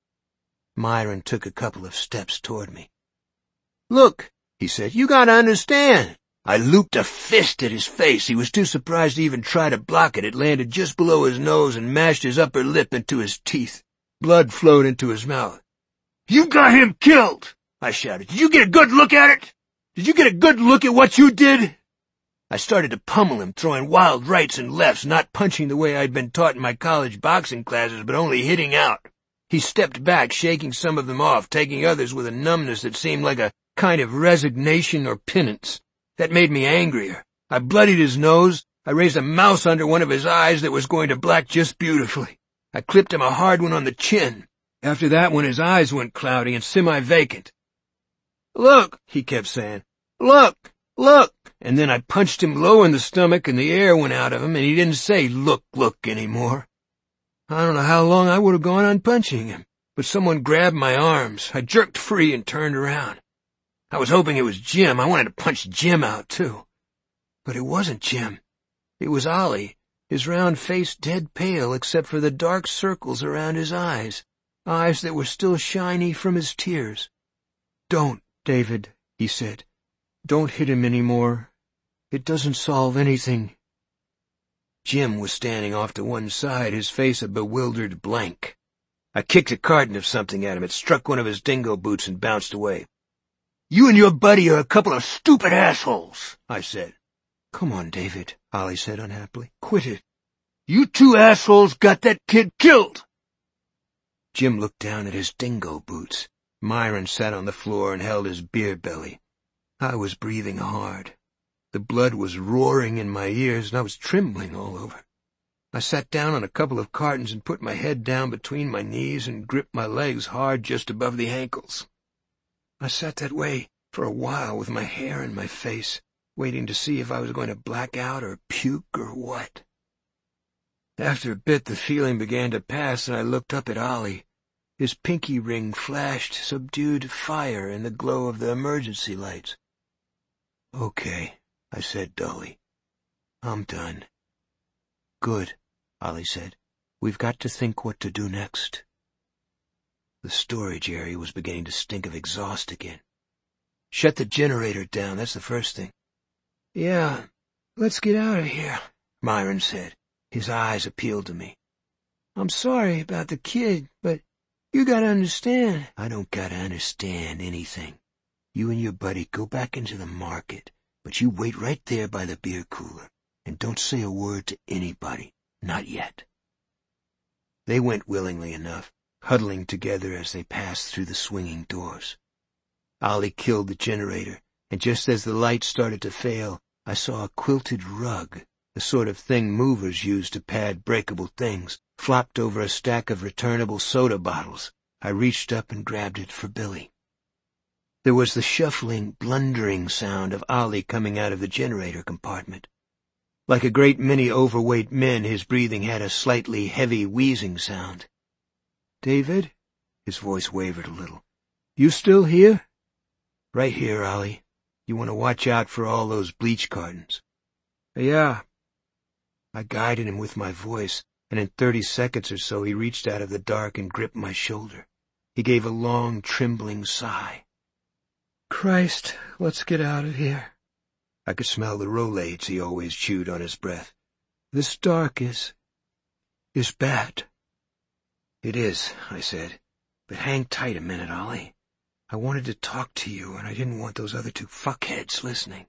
Myron took a couple of steps toward me. "Look," he said, "you gotta understand." I looped a fist at his face. He was too surprised to even try to block it. It landed just below his nose and mashed his upper lip into his teeth. Blood flowed into his mouth. "You got him killed!" I shouted. "Did you get a good look at it? Did you get a good look at what you did?" I started to pummel him, throwing wild rights and lefts, not punching the way I'd been taught in my college boxing classes, but only hitting out. He stepped back, shaking some of them off, taking others with a numbness that seemed like a kind of resignation or penance. That made me angrier. I bloodied his nose. I raised a mouse under one of his eyes that was going to black just beautifully. I clipped him a hard one on the chin. After that one, his eyes went cloudy and semi-vacant. "Look," he kept saying. "Look, look." And then I punched him low in the stomach and the air went out of him, and he didn't say look, look anymore. I don't know how long I would have gone on punching him, but someone grabbed my arms. I jerked free and turned around. I was hoping it was Jim. I wanted to punch Jim out, too. But it wasn't Jim. It was Ollie, his round face dead pale except for the dark circles around his eyes, eyes that were still shiny from his tears. "Don't, David," he said. "Don't hit him any more. It doesn't solve anything." Jim was standing off to one side, his face a bewildered blank. I kicked a carton of something at him. It struck one of his dingo boots and bounced away. "You and your buddy are a couple of stupid assholes," I said. "Come on, David," Ollie said unhappily. "Quit it." "You two assholes got that kid killed." Jim looked down at his dingo boots. Myron sat on the floor and held his beer belly. I was breathing hard. The blood was roaring in my ears, and I was trembling all over. I sat down on a couple of cartons and put my head down between my knees and gripped my legs hard just above the ankles. I sat that way for a while with my hair in my face, waiting to see if I was going to black out or puke or what. After a bit, the feeling began to pass, and I looked up at Ollie. His pinky ring flashed subdued fire in the glow of the emergency lights. "Okay," I said dully. "I'm done." "Good," Ollie said. "We've got to think what to do next." The storage area was beginning to stink of exhaust again. "Shut the generator down, that's the first thing." "Yeah, let's get out of here," Myron said. His eyes appealed to me. "I'm sorry about the kid, but you gotta understand." "I don't gotta understand anything. You and your buddy go back into the market, but you wait right there by the beer cooler, and don't say a word to anybody. Not yet." They went willingly enough, huddling together as they passed through the swinging doors. Ollie killed the generator, and just as the lights started to fail, I saw a quilted rug, the sort of thing movers use to pad breakable things, flopped over a stack of returnable soda bottles. I reached up and grabbed it for Billy. There was the shuffling, blundering sound of Ollie coming out of the generator compartment. Like a great many overweight men, his breathing had a slightly heavy wheezing sound. "David?" His voice wavered a little. "You still here?" "Right here, Ollie. You want to watch out for all those bleach cartons." "Yeah." I guided him with my voice, and in thirty seconds or so he reached out of the dark and gripped my shoulder. He gave a long, trembling sigh. "Christ, let's get out of here." I could smell the Rolaids he always chewed on his breath. "This dark is... is bad." "It is," I said. "But hang tight a minute, Ollie. I wanted to talk to you, and I didn't want those other two fuckheads listening."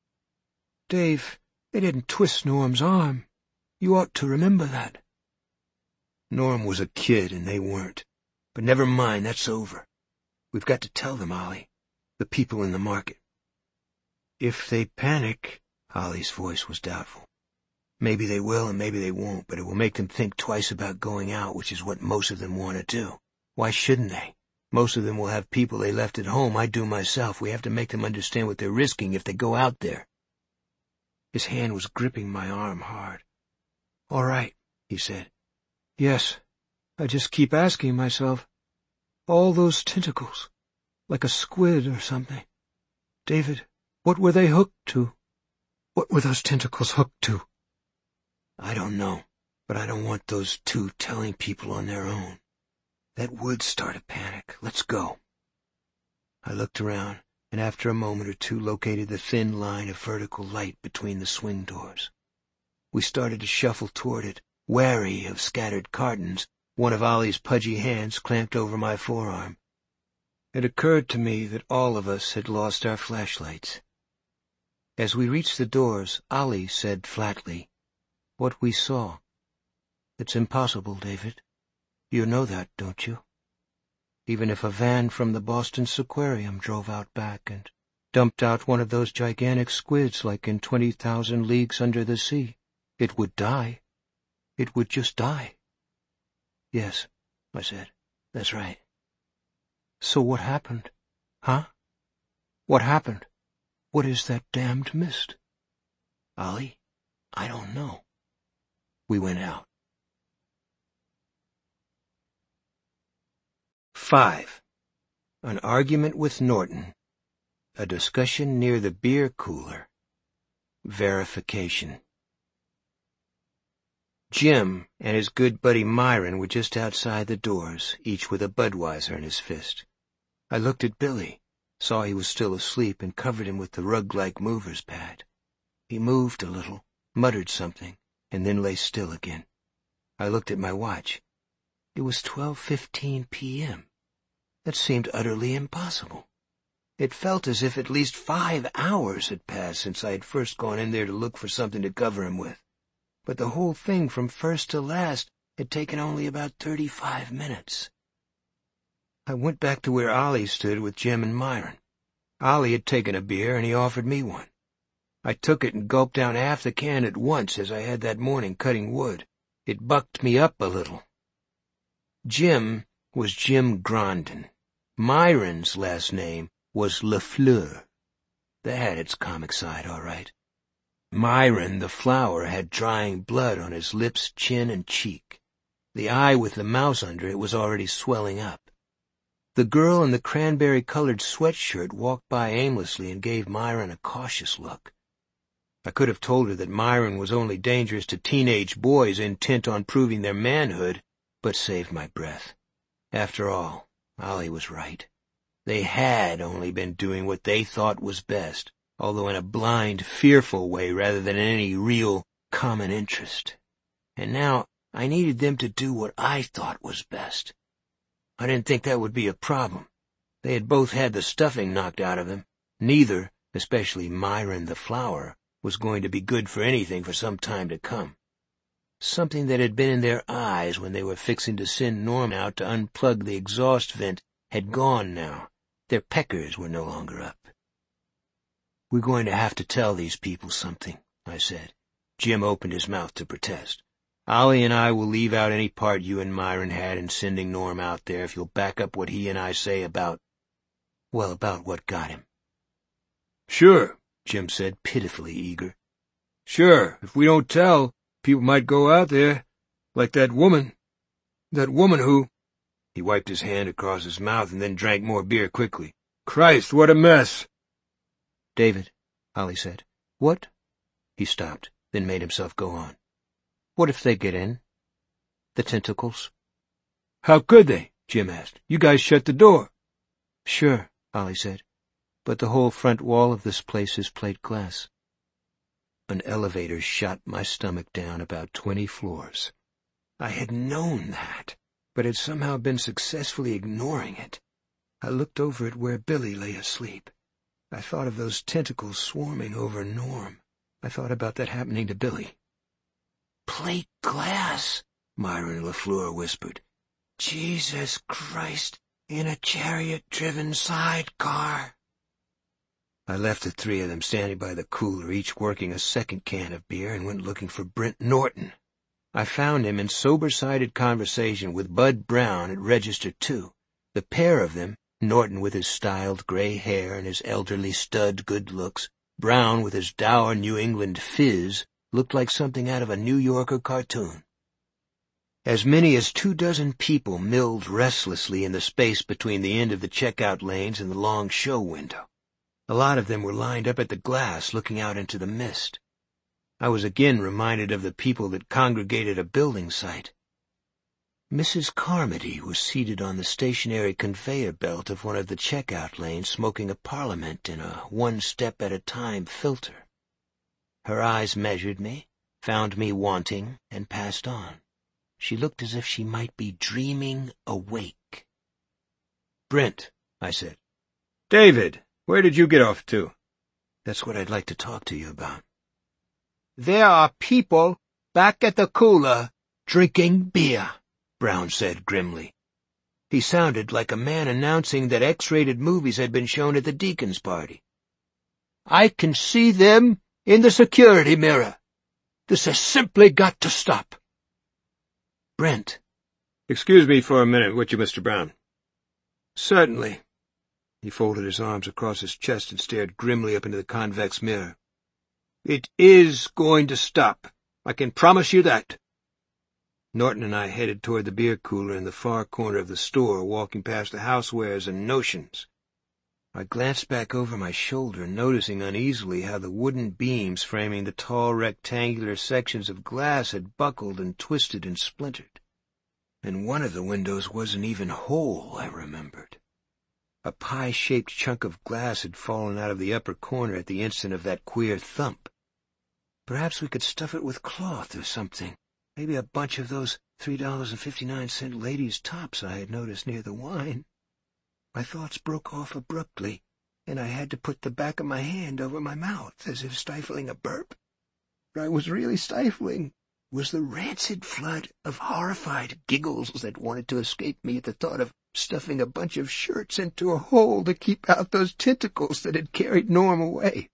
"Dave, they didn't twist Norm's arm. You ought to remember that." "Norm was a kid, and they weren't. But never mind, that's over. We've got to tell them, Ollie. The people in the market." "If they panic," Ollie's voice was doubtful. "Maybe they will and maybe they won't, but it will make them think twice about going out, which is what most of them want to do. Why shouldn't they? Most of them will have people they left at home. I do myself. We have to make them understand what they're risking if they go out there." His hand was gripping my arm hard. "All right," he said. "Yes, I just keep asking myself. All those tentacles, like a squid or something. David, what were they hooked to? What were those tentacles hooked to?" "I don't know, but I don't want those two telling people on their own. That would start a panic. Let's go." I looked around, and after a moment or two located the thin line of vertical light between the swing doors. We started to shuffle toward it, wary of scattered cartons, one of Ollie's pudgy hands clamped over my forearm. It occurred to me that all of us had lost our flashlights. As we reached the doors, Ollie said flatly, "What we saw. It's impossible, David. You know that, don't you? Even if a van from the Boston Seaquarium drove out back and dumped out one of those gigantic squids like in twenty thousand Leagues Under the Sea, it would die. It would just die." "Yes," I said. "That's right." "So what happened? Huh? What happened? What is that damned mist?" "Ollie, I don't know." We went out. Five. An argument with Norton. A discussion near the beer cooler. Verification. Jim and his good buddy Myron were just outside the doors, each with a Budweiser in his fist. I looked at Billy, saw he was still asleep, and covered him with the rug-like mover's pad. He moved a little, muttered something, and then lay still again. I looked at my watch. It was twelve fifteen p m That seemed utterly impossible. It felt as if at least five hours had passed since I had first gone in there to look for something to cover him with. But the whole thing from first to last had taken only about thirty-five minutes. I went back to where Ollie stood with Jim and Myron. Ollie had taken a beer, and he offered me one. I took it and gulped down half the can at once, as I had that morning cutting wood. It bucked me up a little. Jim was Jim Grondin. Myron's last name was Lafleur. That had its comic side, all right. Myron the flower had drying blood on his lips, chin, and cheek. The eye with the mouse under it was already swelling up. The girl in the cranberry-colored sweatshirt walked by aimlessly and gave Myron a cautious look. I could have told her that Myron was only dangerous to teenage boys intent on proving their manhood, but saved my breath. After all, Ollie was right. They had only been doing what they thought was best, although in a blind, fearful way rather than in any real common interest. And now I needed them to do what I thought was best. I didn't think that would be a problem. They had both had the stuffing knocked out of them. Neither, especially Myron the flower, was going to be good for anything for some time to come. Something that had been in their eyes when they were fixing to send Norm out to unplug the exhaust vent had gone now. Their peckers were no longer up. "We're going to have to tell these people something," I said. Jim opened his mouth to protest. "Ollie and I will leave out any part you and Myron had in sending Norm out there if you'll back up what he and I say about, well, about what got him." "Sure," Jim said, pitifully eager. "Sure, if we don't tell, people might go out there, like that woman. That woman who—" He wiped his hand across his mouth and then drank more beer quickly. "Christ, what a mess!" "David," Ollie said, "what—" He stopped, then made himself go on. "What if they get in? The tentacles?" "How could they?" Jim asked. "You guys shut the door." "Sure," Ollie said, "but the whole front wall of this place is plate glass." An elevator shot my stomach down about twenty floors. I had known that, but had somehow been successfully ignoring it. I looked over at where Billy lay asleep. I thought of those tentacles swarming over Norm. I thought about that happening to Billy. "Plate glass," Myron LaFleur whispered. "Jesus Christ, in a chariot-driven sidecar." I left the three of them standing by the cooler, each working a second can of beer, and went looking for Brent Norton. I found him in sober-sided conversation with Bud Brown at Register two. The pair of them, Norton with his styled gray hair and his elderly stud good looks, Brown with his dour New England fizz, looked like something out of a New Yorker cartoon. As many as two dozen people milled restlessly in the space between the end of the checkout lanes and the long show window. A lot of them were lined up at the glass looking out into the mist. I was again reminded of the people that congregated a building site. Missus Carmody was seated on the stationary conveyor belt of one of the checkout lanes smoking a Parliament in a one-step-at-a-time filter. Her eyes measured me, found me wanting, and passed on. She looked as if she might be dreaming awake. "Brent," I said. "David, where did you get off to?" "That's what I'd like to talk to you about." "There are people back at the cooler drinking beer," Brown said grimly. He sounded like a man announcing that X-rated movies had been shown at the Deacon's party. "I can see them in the security mirror. This has simply got to stop." "Brent." "Excuse me for a minute, would you, Mister Brown?" "Certainly." He folded his arms across his chest and stared grimly up into the convex mirror. "It is going to stop. I can promise you that." Norton and I headed toward the beer cooler in the far corner of the store, walking past the housewares and notions. I glanced back over my shoulder, noticing uneasily how the wooden beams framing the tall rectangular sections of glass had buckled and twisted and splintered. And one of the windows wasn't even whole, I remembered. A pie-shaped chunk of glass had fallen out of the upper corner at the instant of that queer thump. Perhaps we could stuff it with cloth or something. Maybe a bunch of those three dollars and fifty-nine cent ladies' tops I had noticed near the wine. My thoughts broke off abruptly, and I had to put the back of my hand over my mouth, as if stifling a burp. What I was really stifling was the rancid flood of horrified giggles that wanted to escape me at the thought of stuffing a bunch of shirts into a hole to keep out those tentacles that had carried Norm away.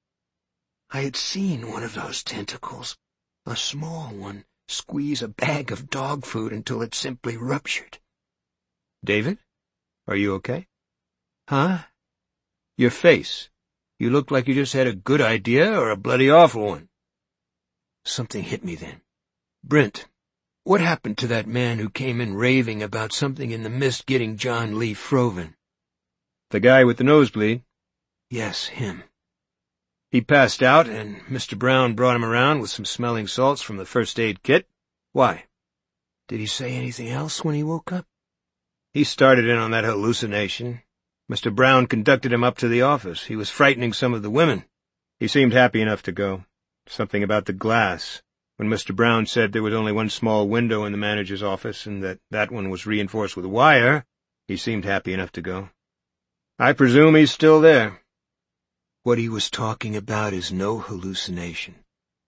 I had seen one of those tentacles, a small one, squeeze a bag of dog food until it simply ruptured. "David, are you okay?" "Huh?" "Your face. You look like you just had a good idea or a bloody awful one." Something hit me then. "Brent, what happened to that man who came in raving about something in the mist getting John Lee Froven?" "The guy with the nosebleed?" "Yes, him." "He passed out, and Mister Brown brought him around with some smelling salts from the first aid kit. Why?" "Did he say anything else when he woke up?" "He started in on that hallucination. Mister Brown conducted him up to the office. He was frightening some of the women. He seemed happy enough to go. Something about the glass. When Mister Brown said there was only one small window in the manager's office and that that one was reinforced with wire, he seemed happy enough to go. I presume he's still there." "What he was talking about is no hallucination."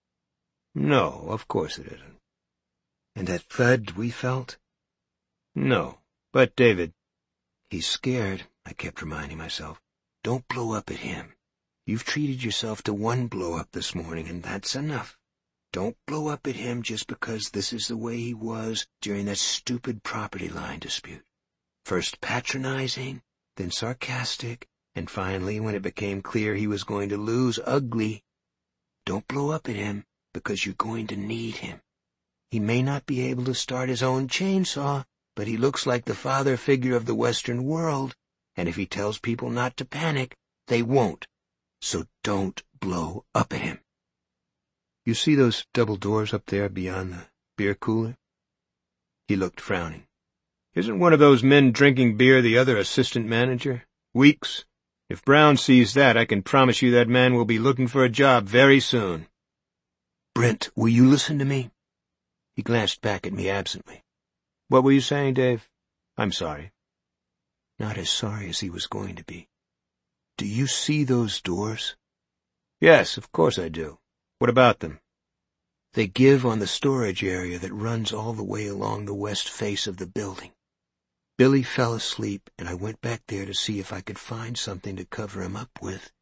"No, of course it isn't." "And that thud we felt?" "No. But, David—" "He's scared," I kept reminding myself. "Don't blow up at him. You've treated yourself to one blow-up this morning, and that's enough. Don't blow up at him just because this is the way he was during that stupid property line dispute. First patronizing, then sarcastic, and finally, when it became clear he was going to lose, ugly. Don't blow up at him because you're going to need him. He may not be able to start his own chainsaw, but he looks like the father figure of the Western world, and if he tells people not to panic, they won't. So don't blow up at him." "You see those double doors up there beyond the beer cooler?" He looked frowning. "Isn't one of those men drinking beer the other assistant manager? Weeks. If Brown sees that, I can promise you that man will be looking for a job very soon." "Brent, will you listen to me?" He glanced back at me absently. "What were you saying, Dave? I'm sorry." Not as sorry as he was going to be. "Do you see those doors?" "Yes, of course I do. What about them?" "They give on the storage area that runs all the way along the west face of the building. Billy fell asleep, and I went back there to see if I could find something to cover him up with.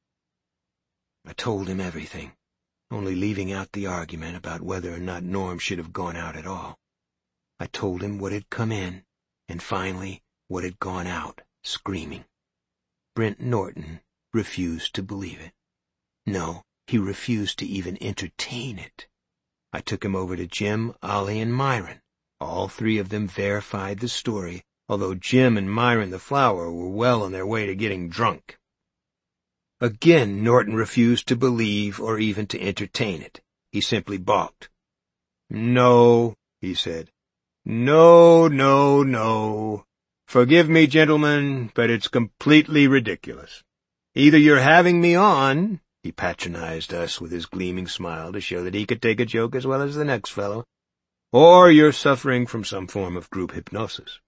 I told him everything, only leaving out the argument about whether or not Norm should have gone out at all. I told him what had come in, and finally what had gone out, screaming. Brent Norton refused to believe it. No, he refused to even entertain it. I took him over to Jim, Ollie, and Myron. All three of them verified the story, although Jim and Myron the Flower were well on their way to getting drunk. Again, Norton refused to believe or even to entertain it. He simply balked. "No," he said. "No, no, no. Forgive me, gentlemen, but it's completely ridiculous. Either you're having me on," he patronized us with his gleaming smile to show that he could take a joke as well as the next fellow, "or you're suffering from some form of group hypnosis."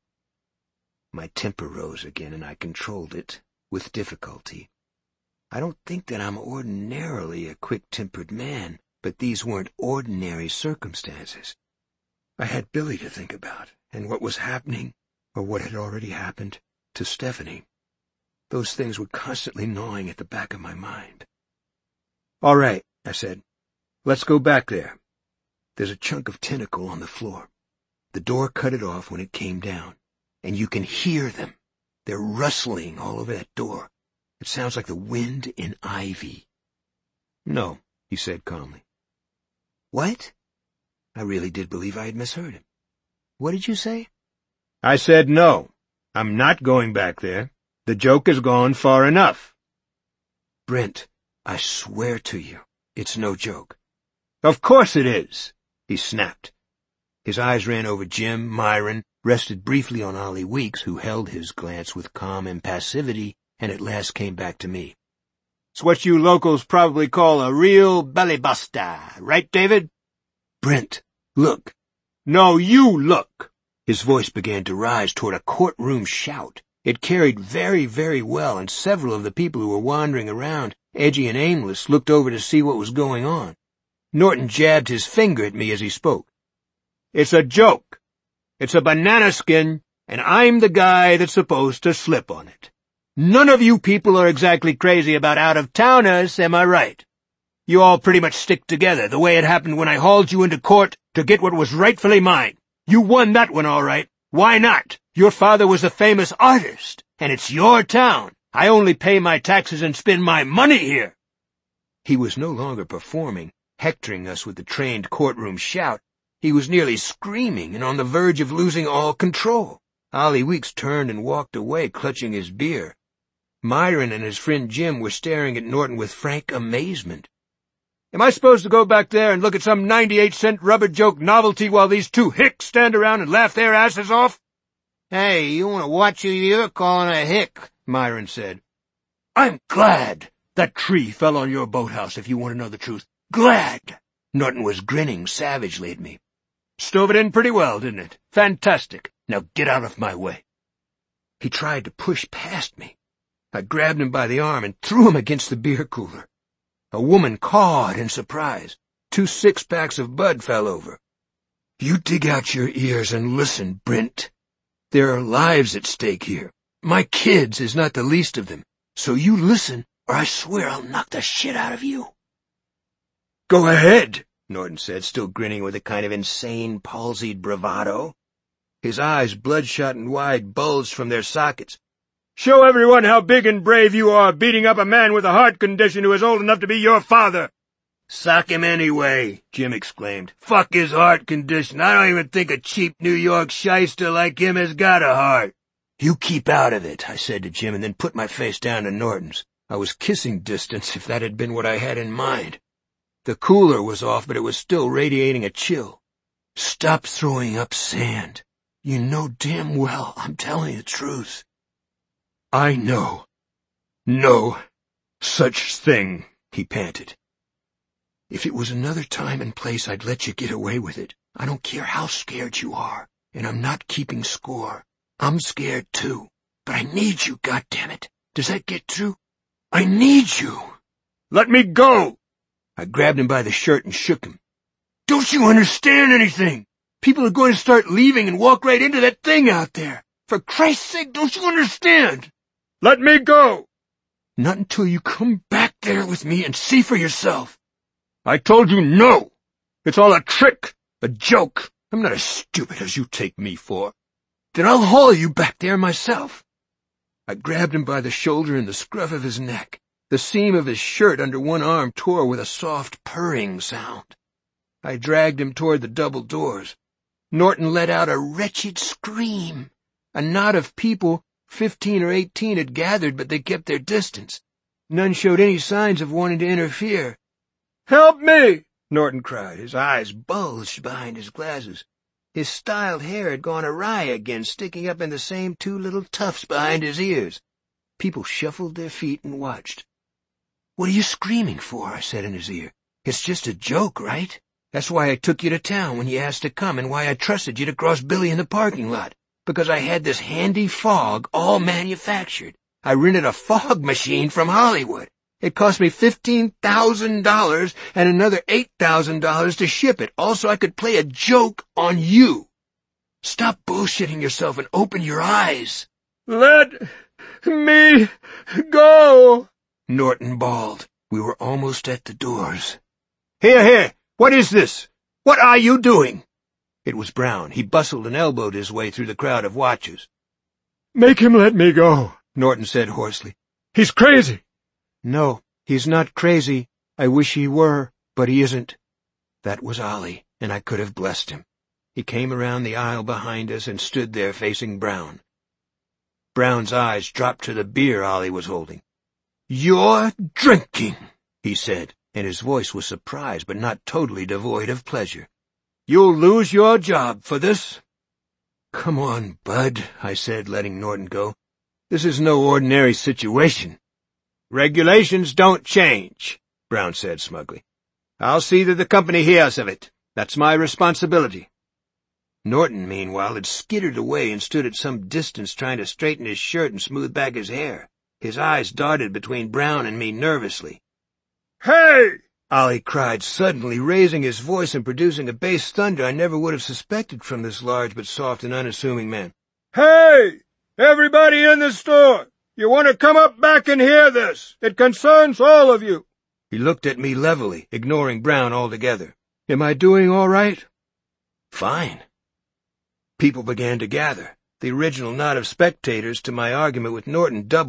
My temper rose again, and I controlled it with difficulty. I don't think that I'm ordinarily a quick-tempered man, but these weren't ordinary circumstances. I had Billy to think about, and what was happening, or what had already happened, to Stephanie. Those things were constantly gnawing at the back of my mind. "All right," I said. "Let's go back there." There's a chunk of tentacle on the floor. The door cut it off when it came down, and you can hear them. They're rustling all over that door. It sounds like the wind in ivy. "No," he said calmly. "What?" I really did believe I had misheard him. "What did you say?" "I said no. I'm not going back there. The joke has gone far enough." "Brent, I swear to you, it's no joke." "Of course it is," he snapped. His eyes ran over Jim, Myron, rested briefly on Ollie Weeks, who held his glance with calm impassivity, and at last came back to me. "It's what you locals probably call a real belly-buster, right, David?" "Brent, look." "No, you look." His voice began to rise toward a courtroom shout. It carried very, very well, and several of the people who were wandering around, edgy and aimless, looked over to see what was going on. Norton jabbed his finger at me as he spoke. "It's a joke. It's a banana skin, and I'm the guy that's supposed to slip on it. None of you people are exactly crazy about out-of-towners, am I right? You all pretty much stick together, the way it happened when I hauled you into court to get what was rightfully mine. You won that one all right. Why not? Your father was a famous artist, and it's your town. I only pay my taxes and spend my money here." He was no longer performing, hectoring us with the trained courtroom shout. He was nearly screaming and on the verge of losing all control. Ollie Weeks turned and walked away, clutching his beer. Myron and his friend Jim were staring at Norton with frank amazement. "Am I supposed to go back there and look at some ninety-eight cent rubber joke novelty while these two hicks stand around and laugh their asses off?" "Hey, you want to watch who you're calling a hick," Myron said. "I'm glad that tree fell on your boathouse, if you want to know the truth. Glad." Norton was grinning savagely at me. "Stove it in pretty well, didn't it? Fantastic. Now get out of my way." He tried to push past me. I grabbed him by the arm and threw him against the beer cooler. A woman cawed in surprise. Two six-packs of Bud fell over. "You dig out your ears and listen, Brent. There are lives at stake here. My kids is not the least of them. So you listen, or I swear I'll knock the shit out of you." "Go ahead," Norton said, still grinning with a kind of insane, palsied bravado. His eyes, bloodshot and wide, bulged from their sockets. "Show everyone how big and brave you are, beating up a man with a heart condition who is old enough to be your father." "Sock him anyway," Jim exclaimed. "Fuck his heart condition. I don't even think a cheap New York shyster like him has got a heart." "You keep out of it," I said to Jim, and then put my face down to Norton's. I was kissing distance, if that had been what I had in mind. The cooler was off, but it was still radiating a chill. "Stop throwing up sand. You know damn well I'm telling the truth." "I know. No such thing," he panted. "If it was another time and place, I'd let you get away with it. I don't care how scared you are, and I'm not keeping score. I'm scared too, but I need you, goddammit. Does that get through? I need you." "Let me go!" I grabbed him by the shirt and shook him. "Don't you understand anything? People are going to start leaving and walk right into that thing out there. For Christ's sake, don't you understand?" "Let me go!" "Not until you come back there with me and see for yourself." "I told you no! It's all a trick, a joke. I'm not as stupid as you take me for. Then I'll haul you back there myself." I grabbed him by the shoulder and the scruff of his neck. The seam of his shirt under one arm tore with a soft purring sound. I dragged him toward the double doors. Norton let out a wretched scream. A knot of people, fifteen or eighteen, had gathered, but they kept their distance. None showed any signs of wanting to interfere. "Help me!" Norton cried. His eyes bulged behind his glasses. His styled hair had gone awry again, sticking up in the same two little tufts behind his ears. People shuffled their feet and watched. "What are you screaming for?" I said in his ear. "It's just a joke, right? That's why I took you to town when you asked to come, and why I trusted you to cross Billy in the parking lot, because I had this handy fog all manufactured. I rented a fog machine from Hollywood. It cost me fifteen thousand dollars and another eight thousand dollars to ship it, also I could play a joke on you. Stop bullshitting yourself and open your eyes." "Let me go!" Norton bawled. We were almost at the doors. "Here, here! What is this? What are you doing?" It was Brown. He bustled and elbowed his way through the crowd of watchers. "Make him let me go," Norton said hoarsely. "He's crazy." "No, he's not crazy. I wish he were, but he isn't." That was Ollie, and I could have blessed him. He came around the aisle behind us and stood there facing Brown. Brown's eyes dropped to the beer Ollie was holding. "You're drinking," he said, and his voice was surprised but not totally devoid of pleasure. "You'll lose your job for this." "Come on, Bud," I said, letting Norton go. "This is no ordinary situation." "Regulations don't change," Brown said smugly. "I'll see that the company hears of it. That's my responsibility." Norton, meanwhile, had skittered away and stood at some distance trying to straighten his shirt and smooth back his hair. His eyes darted between Brown and me nervously. "Hey!" Ollie cried suddenly, raising his voice and producing a bass thunder I never would have suspected from this large but soft and unassuming man. "Hey! Everybody in the store! You want to come up back and hear this. It concerns all of you." He looked at me levelly, ignoring Brown altogether. "Am I doing all right?" "Fine." People began to gather. The original knot of spectators to my argument with Norton doubled,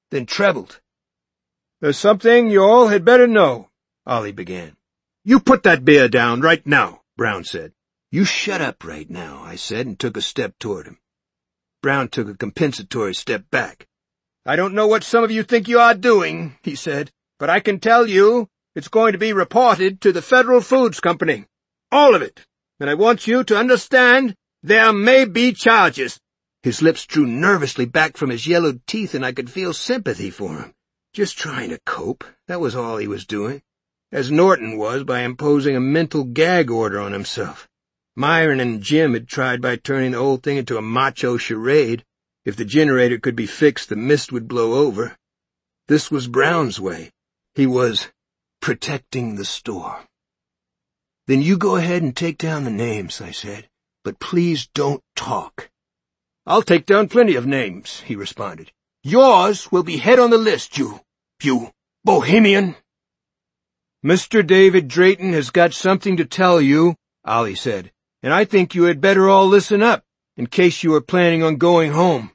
then trebled. "There's something you all had better know," Ollie began. "You put that beer down right now," Brown said. "You shut up right now," I said, and took a step toward him. Brown took a compensatory step back. "I don't know what some of you think you are doing," he said, "but I can tell you it's going to be reported to the Federal Foods Company. All of it. And I want you to understand there may be charges." His lips drew nervously back from his yellowed teeth, and I could feel sympathy for him. Just trying to cope, that was all he was doing, as Norton was by imposing a mental gag order on himself. Myron and Jim had tried by turning the whole thing into a macho charade. If the generator could be fixed, the mist would blow over. This was Brown's way. He was protecting the store. "Then you go ahead and take down the names," I said, "but please don't talk." "I'll take down plenty of names," he responded. "Yours will be head on the list, you, you bohemian." "Mister David Drayton has got something to tell you," Ollie said, "and I think you had better all listen up, in case you are planning on going home."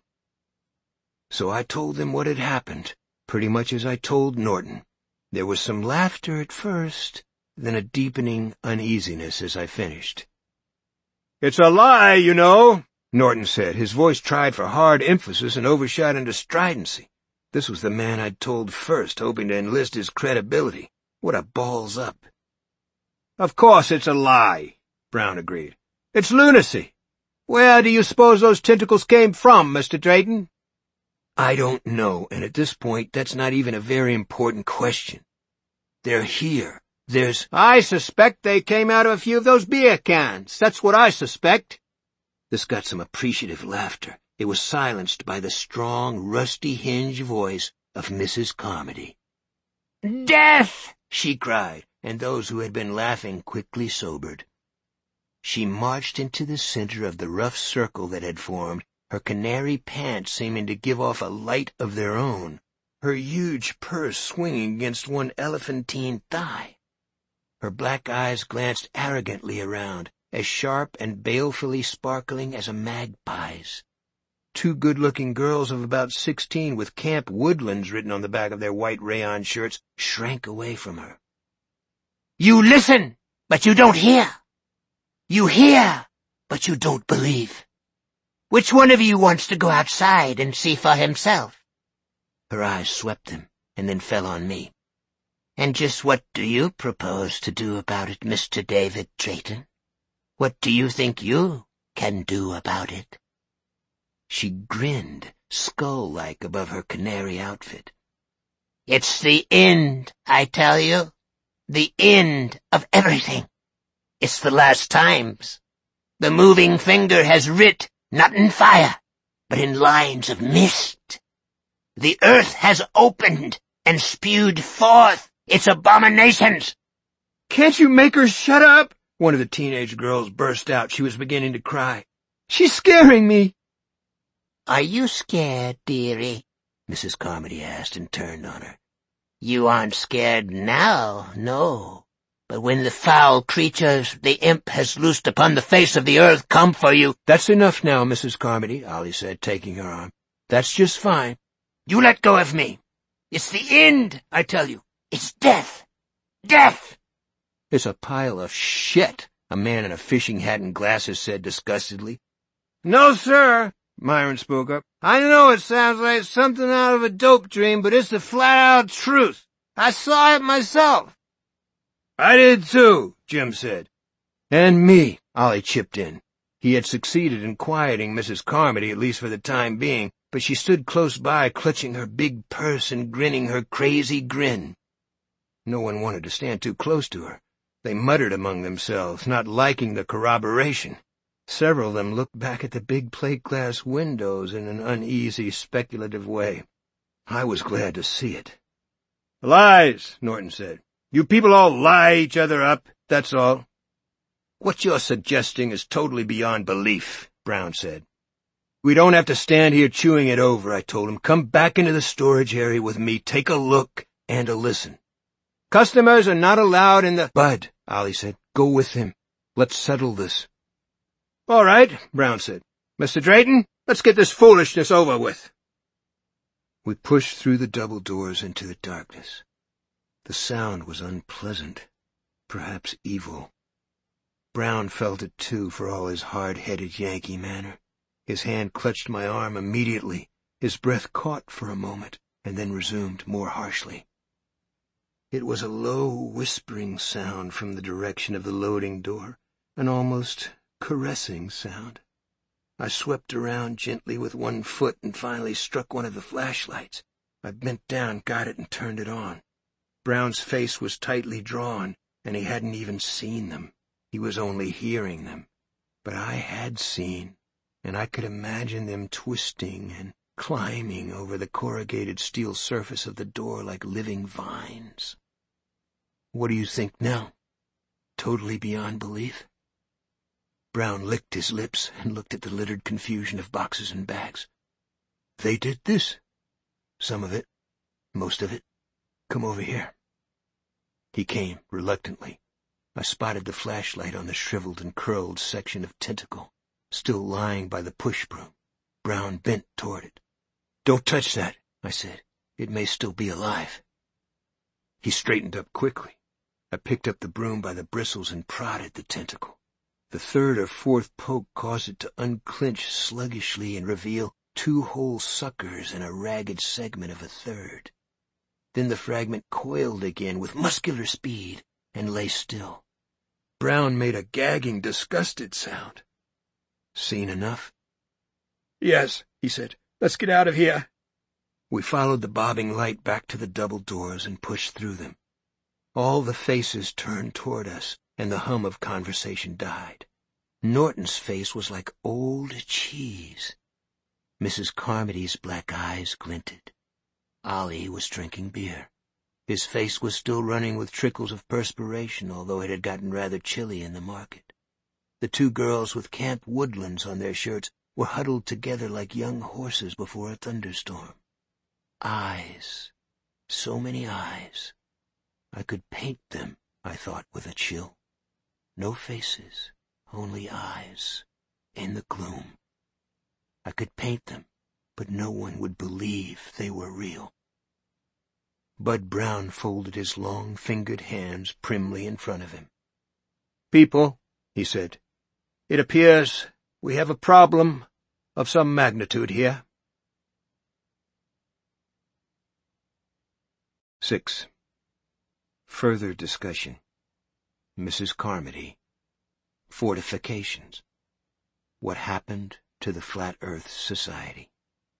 So I told them what had happened, pretty much as I told Norton. There was some laughter at first, then a deepening uneasiness as I finished. "It's a lie, you know," Norton said. His voice tried for hard emphasis and overshot into stridency. This was the man I'd told first, hoping to enlist his credibility. What a balls up. "Of course it's a lie," Brown agreed. "It's lunacy. Where do you suppose those tentacles came from, Mister Drayton?" "I don't know, and at this point that's not even a very important question. They're here. There's—" "I suspect they came out of a few of those beer cans. That's what I suspect." This got some appreciative laughter. It was silenced by the strong, rusty hinge voice of Missus Carmody. "Death!" she cried, and those who had been laughing quickly sobered. She marched into the center of the rough circle that had formed, her canary pants seeming to give off a light of their own, her huge purse swinging against one elephantine thigh. Her black eyes glanced arrogantly around, as sharp and balefully sparkling as a magpie's. Two good-looking girls of about sixteen with Camp Woodlands written on the back of their white rayon shirts shrank away from her. "You listen, but you don't hear. You hear, but you don't believe. Which one of you wants to go outside and see for himself?" Her eyes swept them, and then fell on me. "And just what do you propose to do about it, Mister David Drayton? What do you think you can do about it?" She grinned, skull-like above her canary outfit. "It's the end, I tell you. The end of everything. It's the last times. The moving finger has writ, not in fire, but in lines of mist. The earth has opened and spewed forth its abominations." "Can't you make her shut up?" One of the teenage girls burst out. She was beginning to cry. "She's scaring me." "Are you scared, dearie?" Missus Carmody asked and turned on her. "You aren't scared now, no. But when the foul creatures the imp has loosed upon the face of the earth come for you—" "That's enough now, Missus Carmody," Ollie said, taking her arm. "That's just fine. You let go of me. It's the end, I tell you. It's death. Death!" "It's a pile of shit," a man in a fishing hat and glasses said disgustedly. "No, sir," Myron spoke up. "I know it sounds like something out of a dope dream, but it's the flat-out truth. I saw it myself." "I did too," Jim said. "And me," Ollie chipped in. He had succeeded in quieting Missus Carmody, at least for the time being, but she stood close by, clutching her big purse and grinning her crazy grin. No one wanted to stand too close to her. They muttered among themselves, not liking the corroboration. Several of them looked back at the big plate-glass windows in an uneasy, speculative way. I was glad to see it. "Lies," Norton said. "You people all lie each other up, that's all." "What you're suggesting is totally beyond belief," Brown said. "We don't have to stand here chewing it over," I told him. "Come back into the storage area with me, take a look and a listen." "Customers are not allowed in the—" "Bud," Ollie said, "go with him. Let's settle this." "All right," Brown said. "Mister Drayton, let's get this foolishness over with." We pushed through the double doors into the darkness. The sound was unpleasant, perhaps evil. Brown felt it too, for all his hard-headed Yankee manner. His hand clutched my arm immediately. His breath caught for a moment, and then resumed more harshly. It was a low, whispering sound from the direction of the loading door, an almost caressing sound. I swept around gently with one foot and finally struck one of the flashlights. I bent down, got it, and turned it on. Brown's face was tightly drawn, and he hadn't even seen them. He was only hearing them. But I had seen, and I could imagine them twisting and climbing over the corrugated steel surface of the door like living vines. What do you think now? Totally beyond belief? Brown licked his lips and looked at the littered confusion of boxes and bags. They did this. Some of it. Most of it. Come over here. He came, reluctantly. I spotted the flashlight on the shriveled and curled section of tentacle, still lying by the push-broom. Brown bent toward it. Don't touch that, I said. It may still be alive. He straightened up quickly. I picked up the broom by the bristles and prodded the tentacle. The third or fourth poke caused it to unclench sluggishly and reveal two whole suckers and a ragged segment of a third. Then the fragment coiled again with muscular speed and lay still. Brown made a gagging, disgusted sound. Seen enough? Yes, he said. Let's get out of here. We followed the bobbing light back to the double doors and pushed through them. All the faces turned toward us, and the hum of conversation died. Norton's face was like old cheese. Missus Carmody's black eyes glinted. Ollie was drinking beer. His face was still running with trickles of perspiration, although it had gotten rather chilly in the market. The two girls with Camp Woodlands on their shirts were huddled together like young horses before a thunderstorm. Eyes. So many eyes. I could paint them, I thought with a chill. No faces, only eyes, in the gloom. I could paint them, but no one would believe they were real. Bud Brown folded his long-fingered hands primly in front of him. People, he said, it appears we have a problem of some magnitude here. Six. Further discussion. Missus Carmody. Fortifications. What happened to the Flat Earth Society.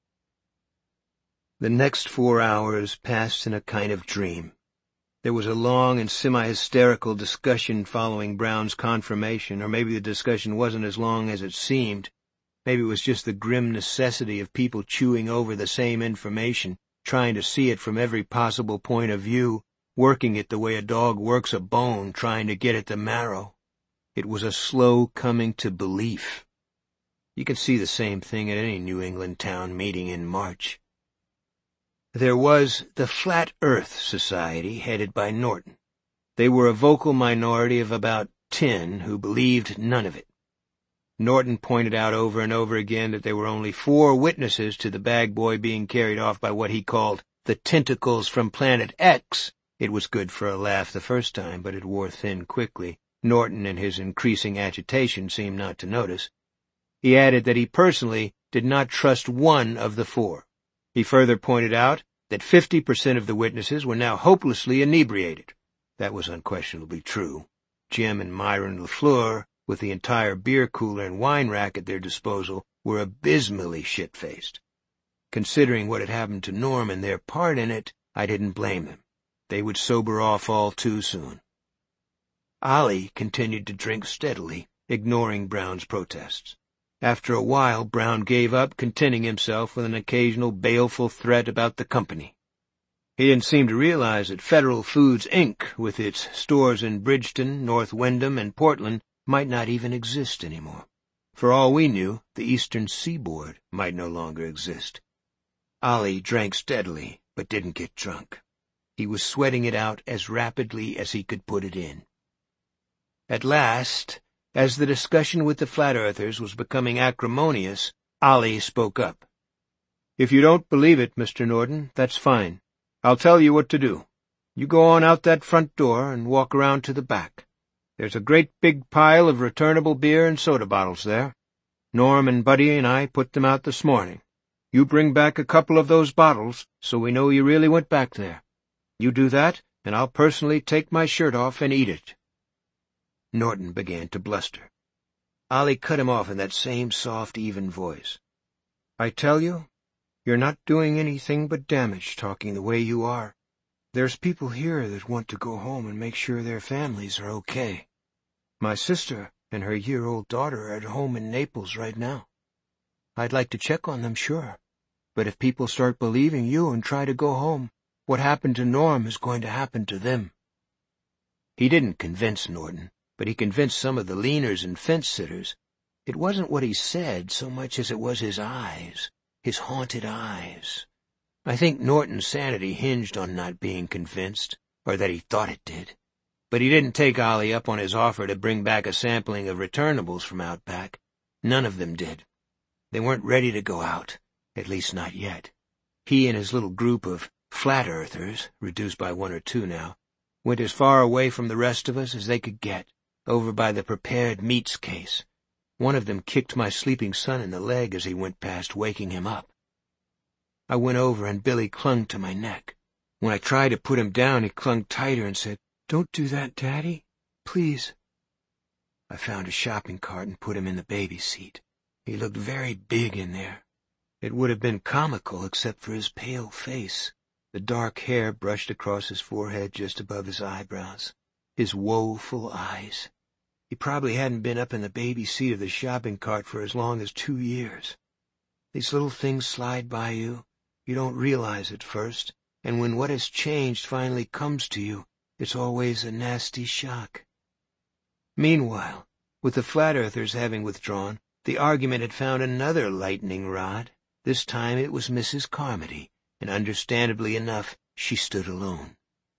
The next four hours passed in a kind of dream. There was a long and semi-hysterical discussion following Brown's confirmation, or maybe the discussion wasn't as long as it seemed. Maybe it was just the grim necessity of people chewing over the same information, trying to see it from every possible point of view, working it the way a dog works a bone, trying to get at the marrow. It was a slow coming to belief. You can see the same thing at any New England town meeting in March. There was the Flat Earth Society, headed by Norton. They were a vocal minority of about ten who believed none of it. Norton pointed out over and over again that there were only four witnesses to the bag boy being carried off by what he called the tentacles from Planet X. It was good for a laugh the first time, but it wore thin quickly. Norton, in his increasing agitation, seemed not to notice. He added that he personally did not trust one of the four. He further pointed out that fifty percent of the witnesses were now hopelessly inebriated. That was unquestionably true. Jim and Myron LaFleur, with the entire beer cooler and wine rack at their disposal, were abysmally shit-faced. Considering what had happened to Norm and their part in it, I didn't blame them. They would sober off all too soon. Ollie continued to drink steadily, ignoring Brown's protests. After a while, Brown gave up, contenting himself with an occasional baleful threat about the company. He didn't seem to realize that Federal Foods, Incorporated, with its stores in Bridgeton, North Windham, and Portland, might not even exist anymore. For all we knew, the Eastern Seaboard might no longer exist. Ollie drank steadily, but didn't get drunk. He was sweating it out as rapidly as he could put it in. At last, as the discussion with the Flat Earthers was becoming acrimonious, Ollie spoke up. If you don't believe it, Mister Norton, that's fine. I'll tell you what to do. You go on out that front door and walk around to the back. There's a great big pile of returnable beer and soda bottles there. Norm and Buddy and I put them out this morning. You bring back a couple of those bottles so we know you really went back there. You do that, and I'll personally take my shirt off and eat it." Norton began to bluster. Ollie cut him off in that same soft, even voice. "I tell you, you're not doing anything but damage talking the way you are. There's people here that want to go home and make sure their families are okay. My sister and her year-old daughter are at home in Naples right now. I'd like to check on them, sure. But if people start believing you and try to go home, what happened to Norm is going to happen to them." He didn't convince Norton, but he convinced some of the leaners and fence-sitters. It wasn't what he said so much as it was his eyes, his haunted eyes. I think Norton's sanity hinged on not being convinced, or that he thought it did. But he didn't take Ollie up on his offer to bring back a sampling of returnables from out back. None of them did. They weren't ready to go out, at least not yet. He and his little group of flat-earthers, reduced by one or two now, went as far away from the rest of us as they could get, over by the prepared meats case. One of them kicked my sleeping son in the leg as he went past, waking him up. I went over and Billy clung to my neck. When I tried to put him down, he clung tighter and said, "Don't do that, Daddy. Please." I found a shopping cart and put him in the baby seat. He looked very big in there. It would have been comical except for his pale face, the dark hair brushed across his forehead just above his eyebrows, his woeful eyes. He probably hadn't been up in the baby seat of the shopping cart for as long as two years. These little things slide by you. You don't realize it first, and when what has changed finally comes to you, it's always a nasty shock. Meanwhile, with the flat-earthers having withdrawn, the argument had found another lightning rod. This time it was Missus Carmody, and understandably enough, she stood alone.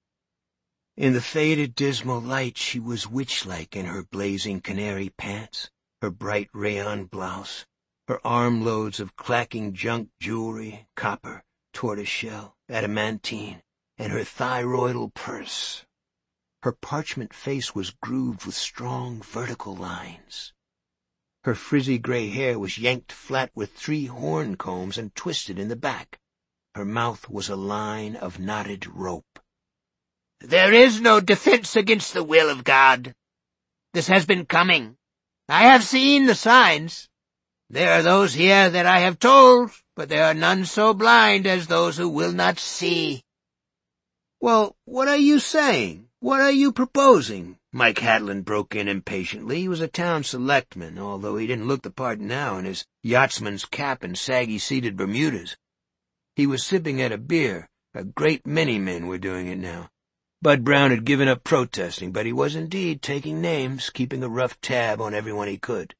In the faded, dismal light, she was witch-like in her blazing canary pants, her bright rayon blouse, her armloads of clacking junk jewelry, copper, tortoiseshell, adamantine, and her thyroidal purse. Her parchment face was grooved with strong vertical lines. Her frizzy gray hair was yanked flat with three horn combs and twisted in the back. Her mouth was a line of knotted rope. "There is no defense against the will of God. This has been coming. I have seen the signs. There are those here that I have told, but there are none so blind as those who will not see." "Well, what are you saying? What are you proposing?" Mike Hatlin broke in impatiently. He was a town selectman, although he didn't look the part now in his yachtsman's cap and saggy-seated Bermudas. He was sipping at a beer. A great many men were doing it now. Bud Brown had given up protesting, but he was indeed taking names, keeping a rough tab on everyone he could.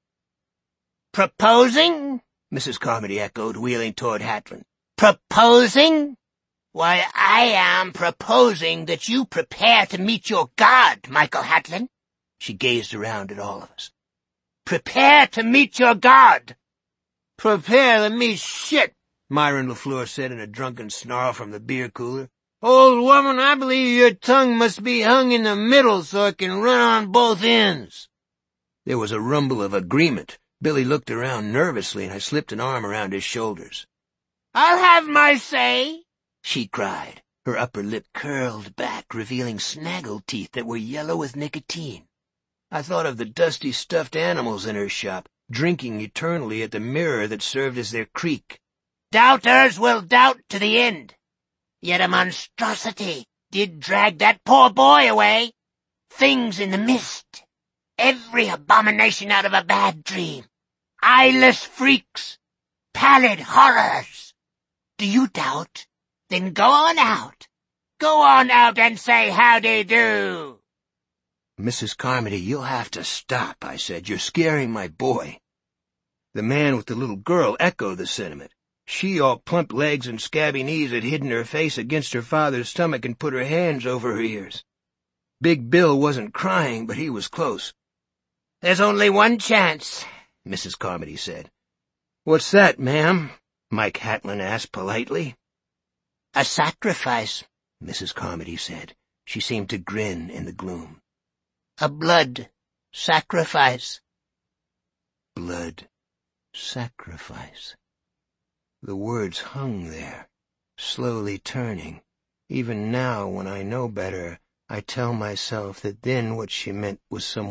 "Proposing?" Missus Carmody echoed, wheeling toward Hatlin. "Proposing? Why, I am proposing that you prepare to meet your God, Michael Hatlin." She gazed around at all of us. "Prepare to meet your God." "Prepare to meet shit," Myron LaFleur said in a drunken snarl from the beer cooler. "Old woman, I believe your tongue must be hung in the middle so it can run on both ends." There was a rumble of agreement. Billy looked around nervously, and I slipped an arm around his shoulders. "I'll have my say," she cried. Her upper lip curled back, revealing snaggle teeth that were yellow with nicotine. I thought of the dusty stuffed animals in her shop, drinking eternally at the mirror that served as their creek. "Doubters will doubt to the end. Yet a monstrosity did drag that poor boy away. Things in the mist. Every abomination out of a bad dream. Eyeless freaks. Pallid horrors. Do you doubt? Then go on out. Go on out and say howdy do." "Missus Carmody, you'll have to stop," I said. "You're scaring my boy." The man with the little girl echoed the sentiment. She, all plump legs and scabby knees, had hidden her face against her father's stomach and put her hands over her ears. Big Bill wasn't crying, but he was close. "There's only one chance," Missus Carmody said. "What's that, ma'am?" Mike Hatlin asked politely. A sacrifice, Missus Carmody said. She seemed to grin in the gloom. A blood sacrifice. Blood sacrifice. The words hung there, slowly turning. Even now, when I know better, I tell myself that then what she meant was some